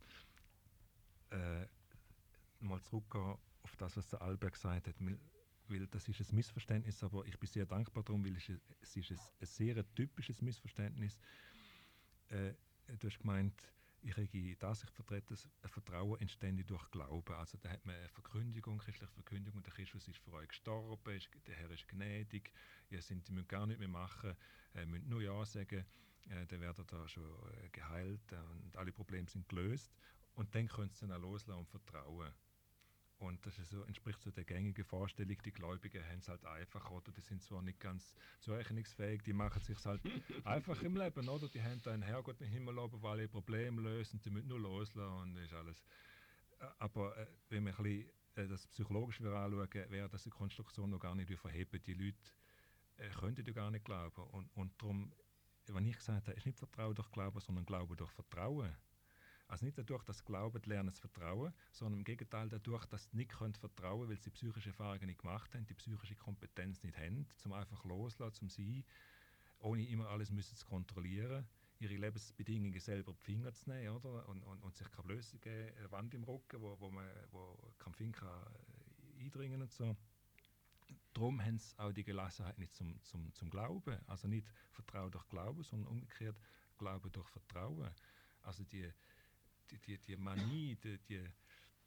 äh, mal zurückgehen auf das, was der Albert gesagt hat. Weil, weil das ist ein Missverständnis, aber ich bin sehr dankbar darum, weil es, ist- es ist ein, ein sehr typisches Missverständnis. Äh, du hast gemeint, ich rege das, ich vertrete das, ein Vertrauen entstände durch Glauben. Also da hat man eine Verkündigung, christliche Verkündigung, der Christus ist für euch gestorben, ist, der Herr ist gnädig, ihr sind, ihr müsst gar nicht mehr machen, äh, müsst nur Ja sagen, äh, dann werdet ihr schon äh, geheilt äh, und alle Probleme sind gelöst. Und dann könnt ihr dann auch loslassen und vertrauen. Und das ist so, entspricht so der gängigen Vorstellung, die Gläubigen haben es halt einfach, oder? Die sind zwar nicht ganz zurechnungsfähig, die machen es sich halt einfach im Leben, oder? Die haben da einen Herrgott im Himmel oben, der alle Probleme löst und die müssen nur loslassen und das ist alles. Äh, Aber äh, wenn wir ein bisschen äh, das psychologisch wieder anschauen, wäre das eine Konstruktion noch gar nicht verheben. Die Leute äh, könnten ja gar nicht glauben. Und, und darum, wenn ich gesagt habe, ist nicht Vertrauen durch Glauben, sondern Glauben durch Vertrauen. Also nicht dadurch, dass sie glauben, lernen zu vertrauen, sondern im Gegenteil dadurch, dass sie nicht können vertrauen können, weil sie psychische Erfahrungen nicht gemacht haben, die psychische Kompetenz nicht haben, zum einfach loslassen, zum Sein, ohne immer alles müssen zu kontrollieren, ihre Lebensbedingungen selber die Finger zu nehmen, oder? Und, und, und sich keine Blöße geben, eine Wand im Rücken, wo, wo, man, wo kein Finger kann eindringen und so. Darum haben sie auch die Gelassenheit nicht zum, zum, zum Glauben. Also nicht Vertrauen durch Glauben, sondern umgekehrt Glauben durch Vertrauen. Also die Die, die, die Manie, die, die,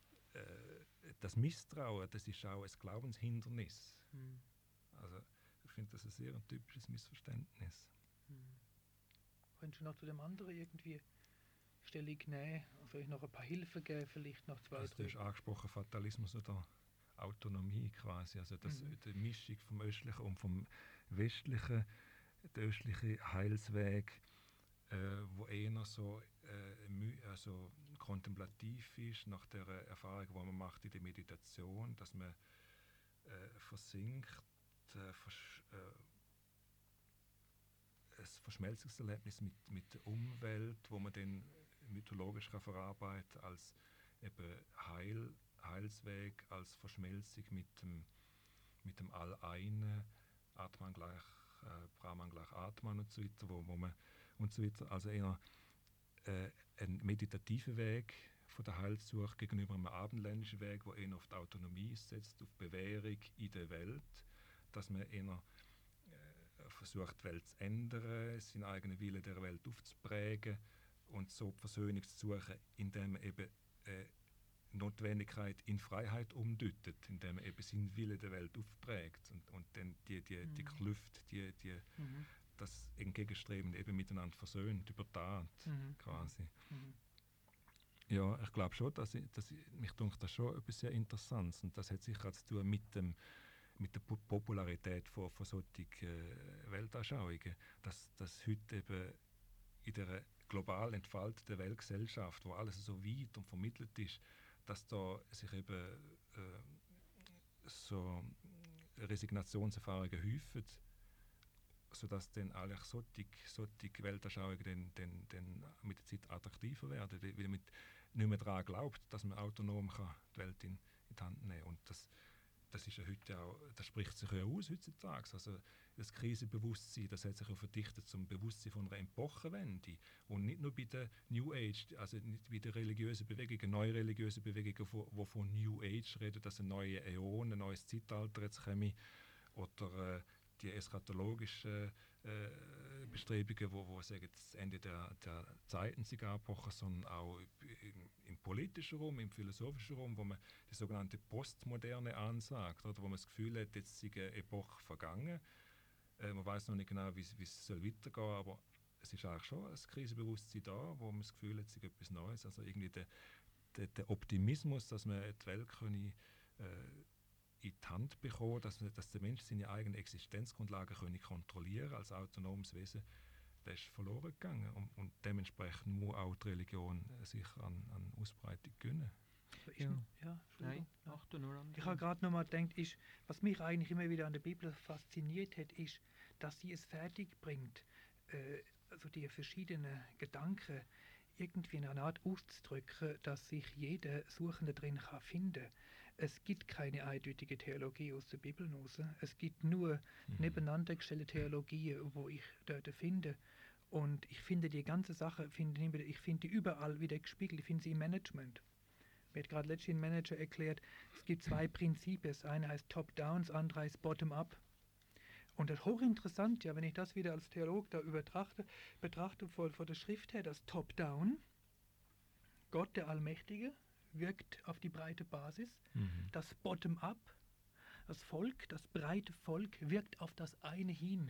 äh, das Misstrauen, das ist auch ein Glaubenshindernis. Hm. Also finde das ein sehr ein typisches Missverständnis. Hm. Könntest du noch zu dem anderen irgendwie Stellung nehmen? Soll ich noch ein paar Hilfen geben, vielleicht noch zwei, Also du drei? hast angesprochen, Fatalismus oder Autonomie quasi, also das, Mhm. die Mischung vom östlichen und vom westlichen, der östliche Heilsweg, äh, wo eher so, äh, mü- also kontemplativ ist, nach der Erfahrung, die man macht in der Meditation, dass man äh, versinkt, äh, versch äh, ein Verschmelzungserlebnis mit, mit der Umwelt, wo man dann mythologisch kann verarbeiten als eben Heil, Heilsweg, als Verschmelzung mit dem, mit dem All-Einen, Atman gleich äh, Brahman gleich Atman und so weiter, wo, wo man und so weiter, also eher äh, ein meditativer Weg von der Heilsuche gegenüber einem abendländischen Weg, wo eher auf die Autonomie setzt, auf Bewährung in der Welt, dass man eher äh, versucht, die Welt zu ändern, seinen eigenen Willen der Welt aufzuprägen und so die Versöhnung zu suchen, indem man eben äh, Notwendigkeit in Freiheit umdeutet, indem man eben seinen Willen der Welt aufprägt und, und dann die, die, die Mhm. Klüfte, die, die, Mhm. das Entgegenstreben eben miteinander versöhnt, über Tat Mhm. quasi. Mhm. Ja, ich glaube schon, dass, ich, dass ich, mich denkt das schon etwas sehr Interessantes und das hat sicher zu tun mit, dem, mit der Po- Popularität von, von solchen äh, Weltanschauungen, dass, dass heute eben in der global entfalteten Weltgesellschaft, wo alles so weit und vermittelt ist, dass da sich eben äh, so Resignationserfahrungen häufen, sodass dann eigentlich solche, solche Weltanschauungen dann, dann, dann mit der Zeit attraktiver werden, weil man mit, nicht mehr daran glaubt, dass man autonom kann die Welt in, in die Hand nehmen kann. Und das, das ist ja heute auch, das spricht sich ja aus heutzutage. Also das Krisenbewusstsein, das hat sich ja verdichtet zum Bewusstsein von einer Epochenwende. Und nicht nur bei der New Age, also nicht bei den religiösen Bewegungen, neue religiöse Bewegungen, die von New Age reden, dass ein neuer Äon, ein neues Zeitalter jetzt käme, oder äh, die eschatologischen äh, Bestrebungen, wo, wo sagen, das Ende der, der Zeiten sind angebrochen, sondern auch im, im politischen Raum, im philosophischen Raum, wo man die sogenannte Postmoderne ansagt, oder wo man das Gefühl hat, jetzt ist eine Epoche vergangen. Äh, man weiß noch nicht genau, wie es soll weitergehen, aber es ist eigentlich schon ein Krisenbewusstsein da, wo man das Gefühl hat, es ist etwas Neues. Also irgendwie der, der, der Optimismus, dass man die Welt können, äh, in die Hand bekommen, dass, dass der Mensch seine eigene Existenzgrundlage können kontrollieren als autonomes Wesen, der ist verloren gegangen. Und, und dementsprechend muss auch die Religion sich an, an Ausbreitung gönnen. Ist Ja. n- ja, Entschuldigung. Nein, achte nur an. Ich habe gerade noch mal gedacht, ist, was mich eigentlich immer wieder an der Bibel fasziniert hat, ist, dass sie es fertig bringt, äh, also die verschiedenen Gedanken irgendwie in einer Art auszudrücken, dass sich jeder Suchende drin kann finden. Es gibt keine eindeutige Theologie aus der Bibel raus. Es gibt nur Mhm. nebeneinander gestellte Theologien, wo ich dort finde. Und ich finde die ganze Sache, finde ich, ich finde die überall wieder gespiegelt. Ich finde sie im Management. Mir hat gerade letztens ein Manager erklärt, es gibt zwei Prinzipien. Das eine heißt Top-Down, das andere heißt Bottom-Up. Und das ist hochinteressant, ja, wenn ich das wieder als Theolog da übertrachte, betrachte von, von der Schrift her, das Top-Down, Gott der Allmächtige, wirkt auf die breite Basis. Mhm. Das Bottom-Up, das Volk, das breite Volk, wirkt auf das eine hin.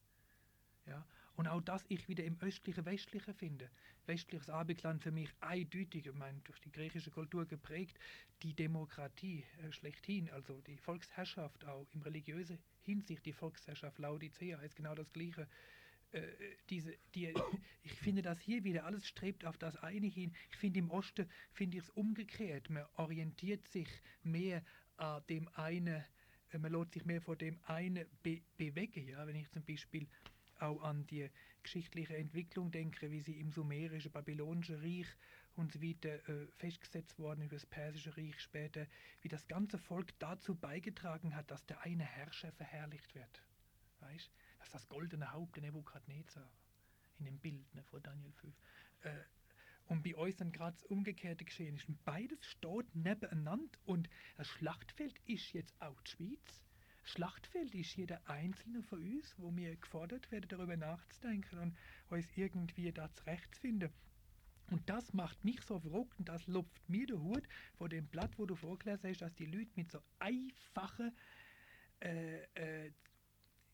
Ja, und auch das ich wieder im östlichen, westlichen finde. Westliches Abendland für mich eindeutig, ich meine, durch die griechische Kultur geprägt, die Demokratie äh, schlechthin, also die Volksherrschaft auch im religiösen Hinsicht, die Volksherrschaft Laodicea ist genau das Gleiche. Äh, diese, die, ich finde das hier wieder, alles strebt auf das eine hin. Ich finde im Osten, finde ich es umgekehrt. Man orientiert sich mehr an dem einen, äh, man lässt sich mehr von dem einen be bewegen. Ja? Wenn ich zum Beispiel auch an die geschichtliche Entwicklung denke, wie sie im sumerischen, babylonischen Reich und so weiter äh, festgesetzt worden, über das persische Reich später, wie das ganze Volk dazu beigetragen hat, dass der eine Herrscher verherrlicht wird. Weißt? Das ist das goldene Haupt der Nebukadnezar in dem Bild, ne, von Daniel fünf. Äh, und bei uns dann gerade das Umgekehrte geschehen ist. Und beides steht nebeneinander und das Schlachtfeld ist jetzt auch die Schweiz. Schlachtfeld ist jeder einzelne von uns, wo wir gefordert werden, darüber nachzudenken und uns irgendwie da zurechtzufinden. Und das macht mich so verrückt und das lupft mir den Hut vor dem Blatt, wo du vorgelesen hast, dass die Leute mit so einfachen, äh, äh,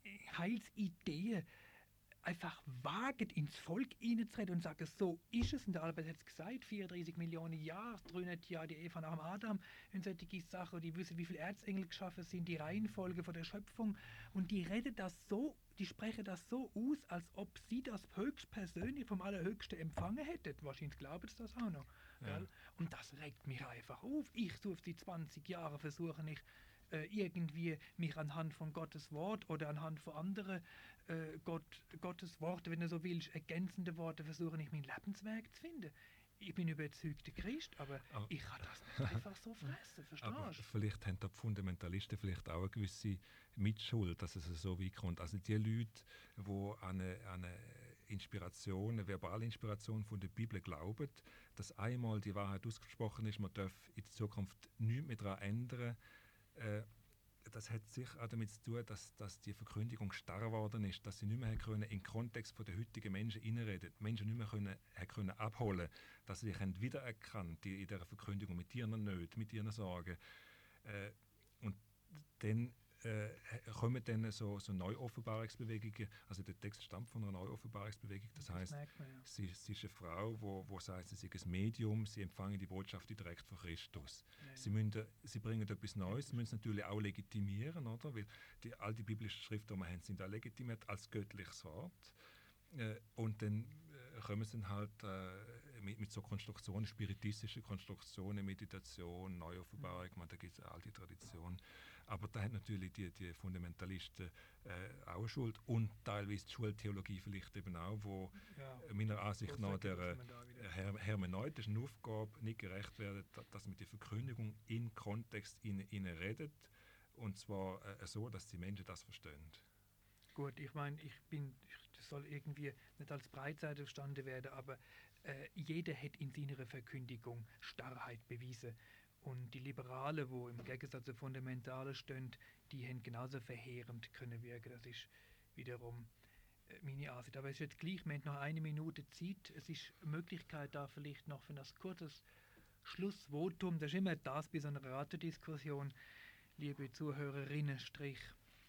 Heilsideen einfach wagen, ins Volk reinzureden und sagen, so ist es. Und der Albert hat es gesagt, vierunddreißig Millionen Jahre, dreihundert Jahre die Eva nach dem Adam und solche Sachen, die wissen, wie viele Erzengel geschaffen sind, die Reihenfolge von der Schöpfung. Und die reden das so, die sprechen das so aus, als ob sie das höchstpersönlich vom Allerhöchsten empfangen hätten. Wahrscheinlich glauben sie das auch noch. Ja. Gell? Und das regt mich einfach auf. Ich suche die zwanzig Jahre, versuche ich äh, irgendwie mich anhand von Gottes Wort oder anhand von anderen äh, Gott, Gottes Worte, wenn du so willst, ergänzende Worte, versuche ich meinen Lebensweg zu finden. Ich bin überzeugter Christ, aber Aber- ich kann das nicht einfach so fressen, Aber verstehst du? vielleicht haben da die Fundamentalisten vielleicht auch eine gewisse Mitschuld, dass es so weit kommt. Also die Leute, die an eine, an eine Inspiration, eine verbale Inspiration von der Bibel glauben, dass einmal die Wahrheit ausgesprochen ist, man darf in der Zukunft nichts mehr daran ändern, äh, das hat sicher auch damit zu tun, dass, dass die Verkündigung starr geworden ist, dass sie nicht mehr können in den Kontext von der heutigen Menschen hineinreden, die Menschen nicht mehr können, können abholen, dass sie sich haben wiedererkannt die in dieser Verkündigung mit ihren Nöten, mit ihren Sorgen. Äh, und dann äh, kommen dann so, so Neuoffenbarungsbewegungen, also der Text stammt von einer Neuoffenbarungsbewegung, das heißt, merkt man ja. sie, sie ist eine Frau, die wo, wo sagt, sie sei ein Medium, sie empfangen die Botschaft direkt von Christus. Ja, ja. Sie, müssen, sie bringen etwas Neues, sie müssen es natürlich auch legitimieren, oder? Weil die, all die biblischen Schriften, die wir haben, sind auch legitimiert als göttliches Wort. Äh, und dann äh, kommen sie dann halt äh, mit, mit so Konstruktionen, spiritistischen Konstruktionen, Meditation, Neuoffenbarung, man, da gibt es all die Traditionen. Aber da haben natürlich die, die Fundamentalisten äh, auch eine Schuld und teilweise die Schultheologie vielleicht eben auch, wo Ja. meiner Ansicht So nach sagt der man da wieder. Her hermeneutischen Aufgabe nicht gerecht werden, da- dass man die Verkündigung in Kontext in, in redet und zwar äh, so, dass die Menschen das verstehen. Gut, ich meine, ich bin, ich, das soll irgendwie nicht als Breitseite verstanden werden, aber äh, jeder hat in seiner Verkündigung Starrheit bewiesen. Und die Liberalen, wo im Gegensatz zu Fundamentalen stehen, die haben genauso verheerend können wirken. Das ist wiederum äh, meine Ansicht. Aber es ist jetzt gleich, wir haben noch eine Minute Zeit. Es ist eine Möglichkeit da vielleicht noch für ein kurzes Schlussvotum. Das ist immer das bei so einer Ratendiskussion, liebe Zuhörerinnen, Strich.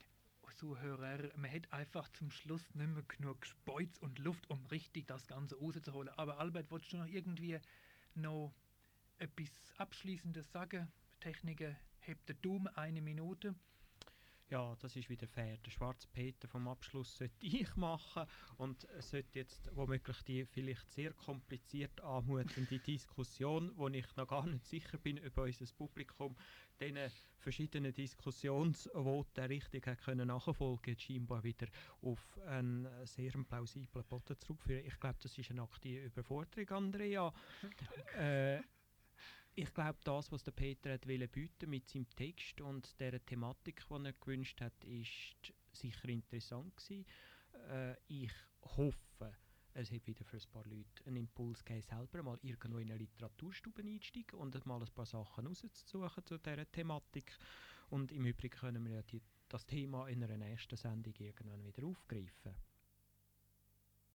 Zuhörer, man hat einfach zum Schluss nicht mehr genug Speuz und Luft, um richtig das Ganze rauszuholen. Aber Albert, wolltest du noch irgendwie noch etwas Abschließendes sagen? Techniker, hebt der Daumen eine Minute. Ja, das ist wieder fair. Der schwarze Peter vom Abschluss sollte ich machen und es sollte jetzt womöglich die vielleicht sehr kompliziert anmutende Diskussion, wo ich noch gar nicht sicher bin, ob unser Publikum diesen verschiedenen Diskussionsvoten richtig hat können nachfolgen, jetzt scheinbar wieder auf einen sehr plausiblen Boden zurückführen. Ich glaube, das ist eine aktive Überforderung, Andrea. äh, Ich glaube, das, was der Peter hat wollte bieten mit seinem Text und der Thematik, die er gewünscht hat, ist sicher interessant gewesen. Äh, ich hoffe, es hat wieder für ein paar Leute einen Impuls gegeben, selber mal irgendwo in eine Literaturstube einzusteigen und mal ein paar Sachen rauszusuchen zu dieser Thematik. Und im Übrigen können wir ja die, das Thema in einer nächsten Sendung irgendwann wieder aufgreifen.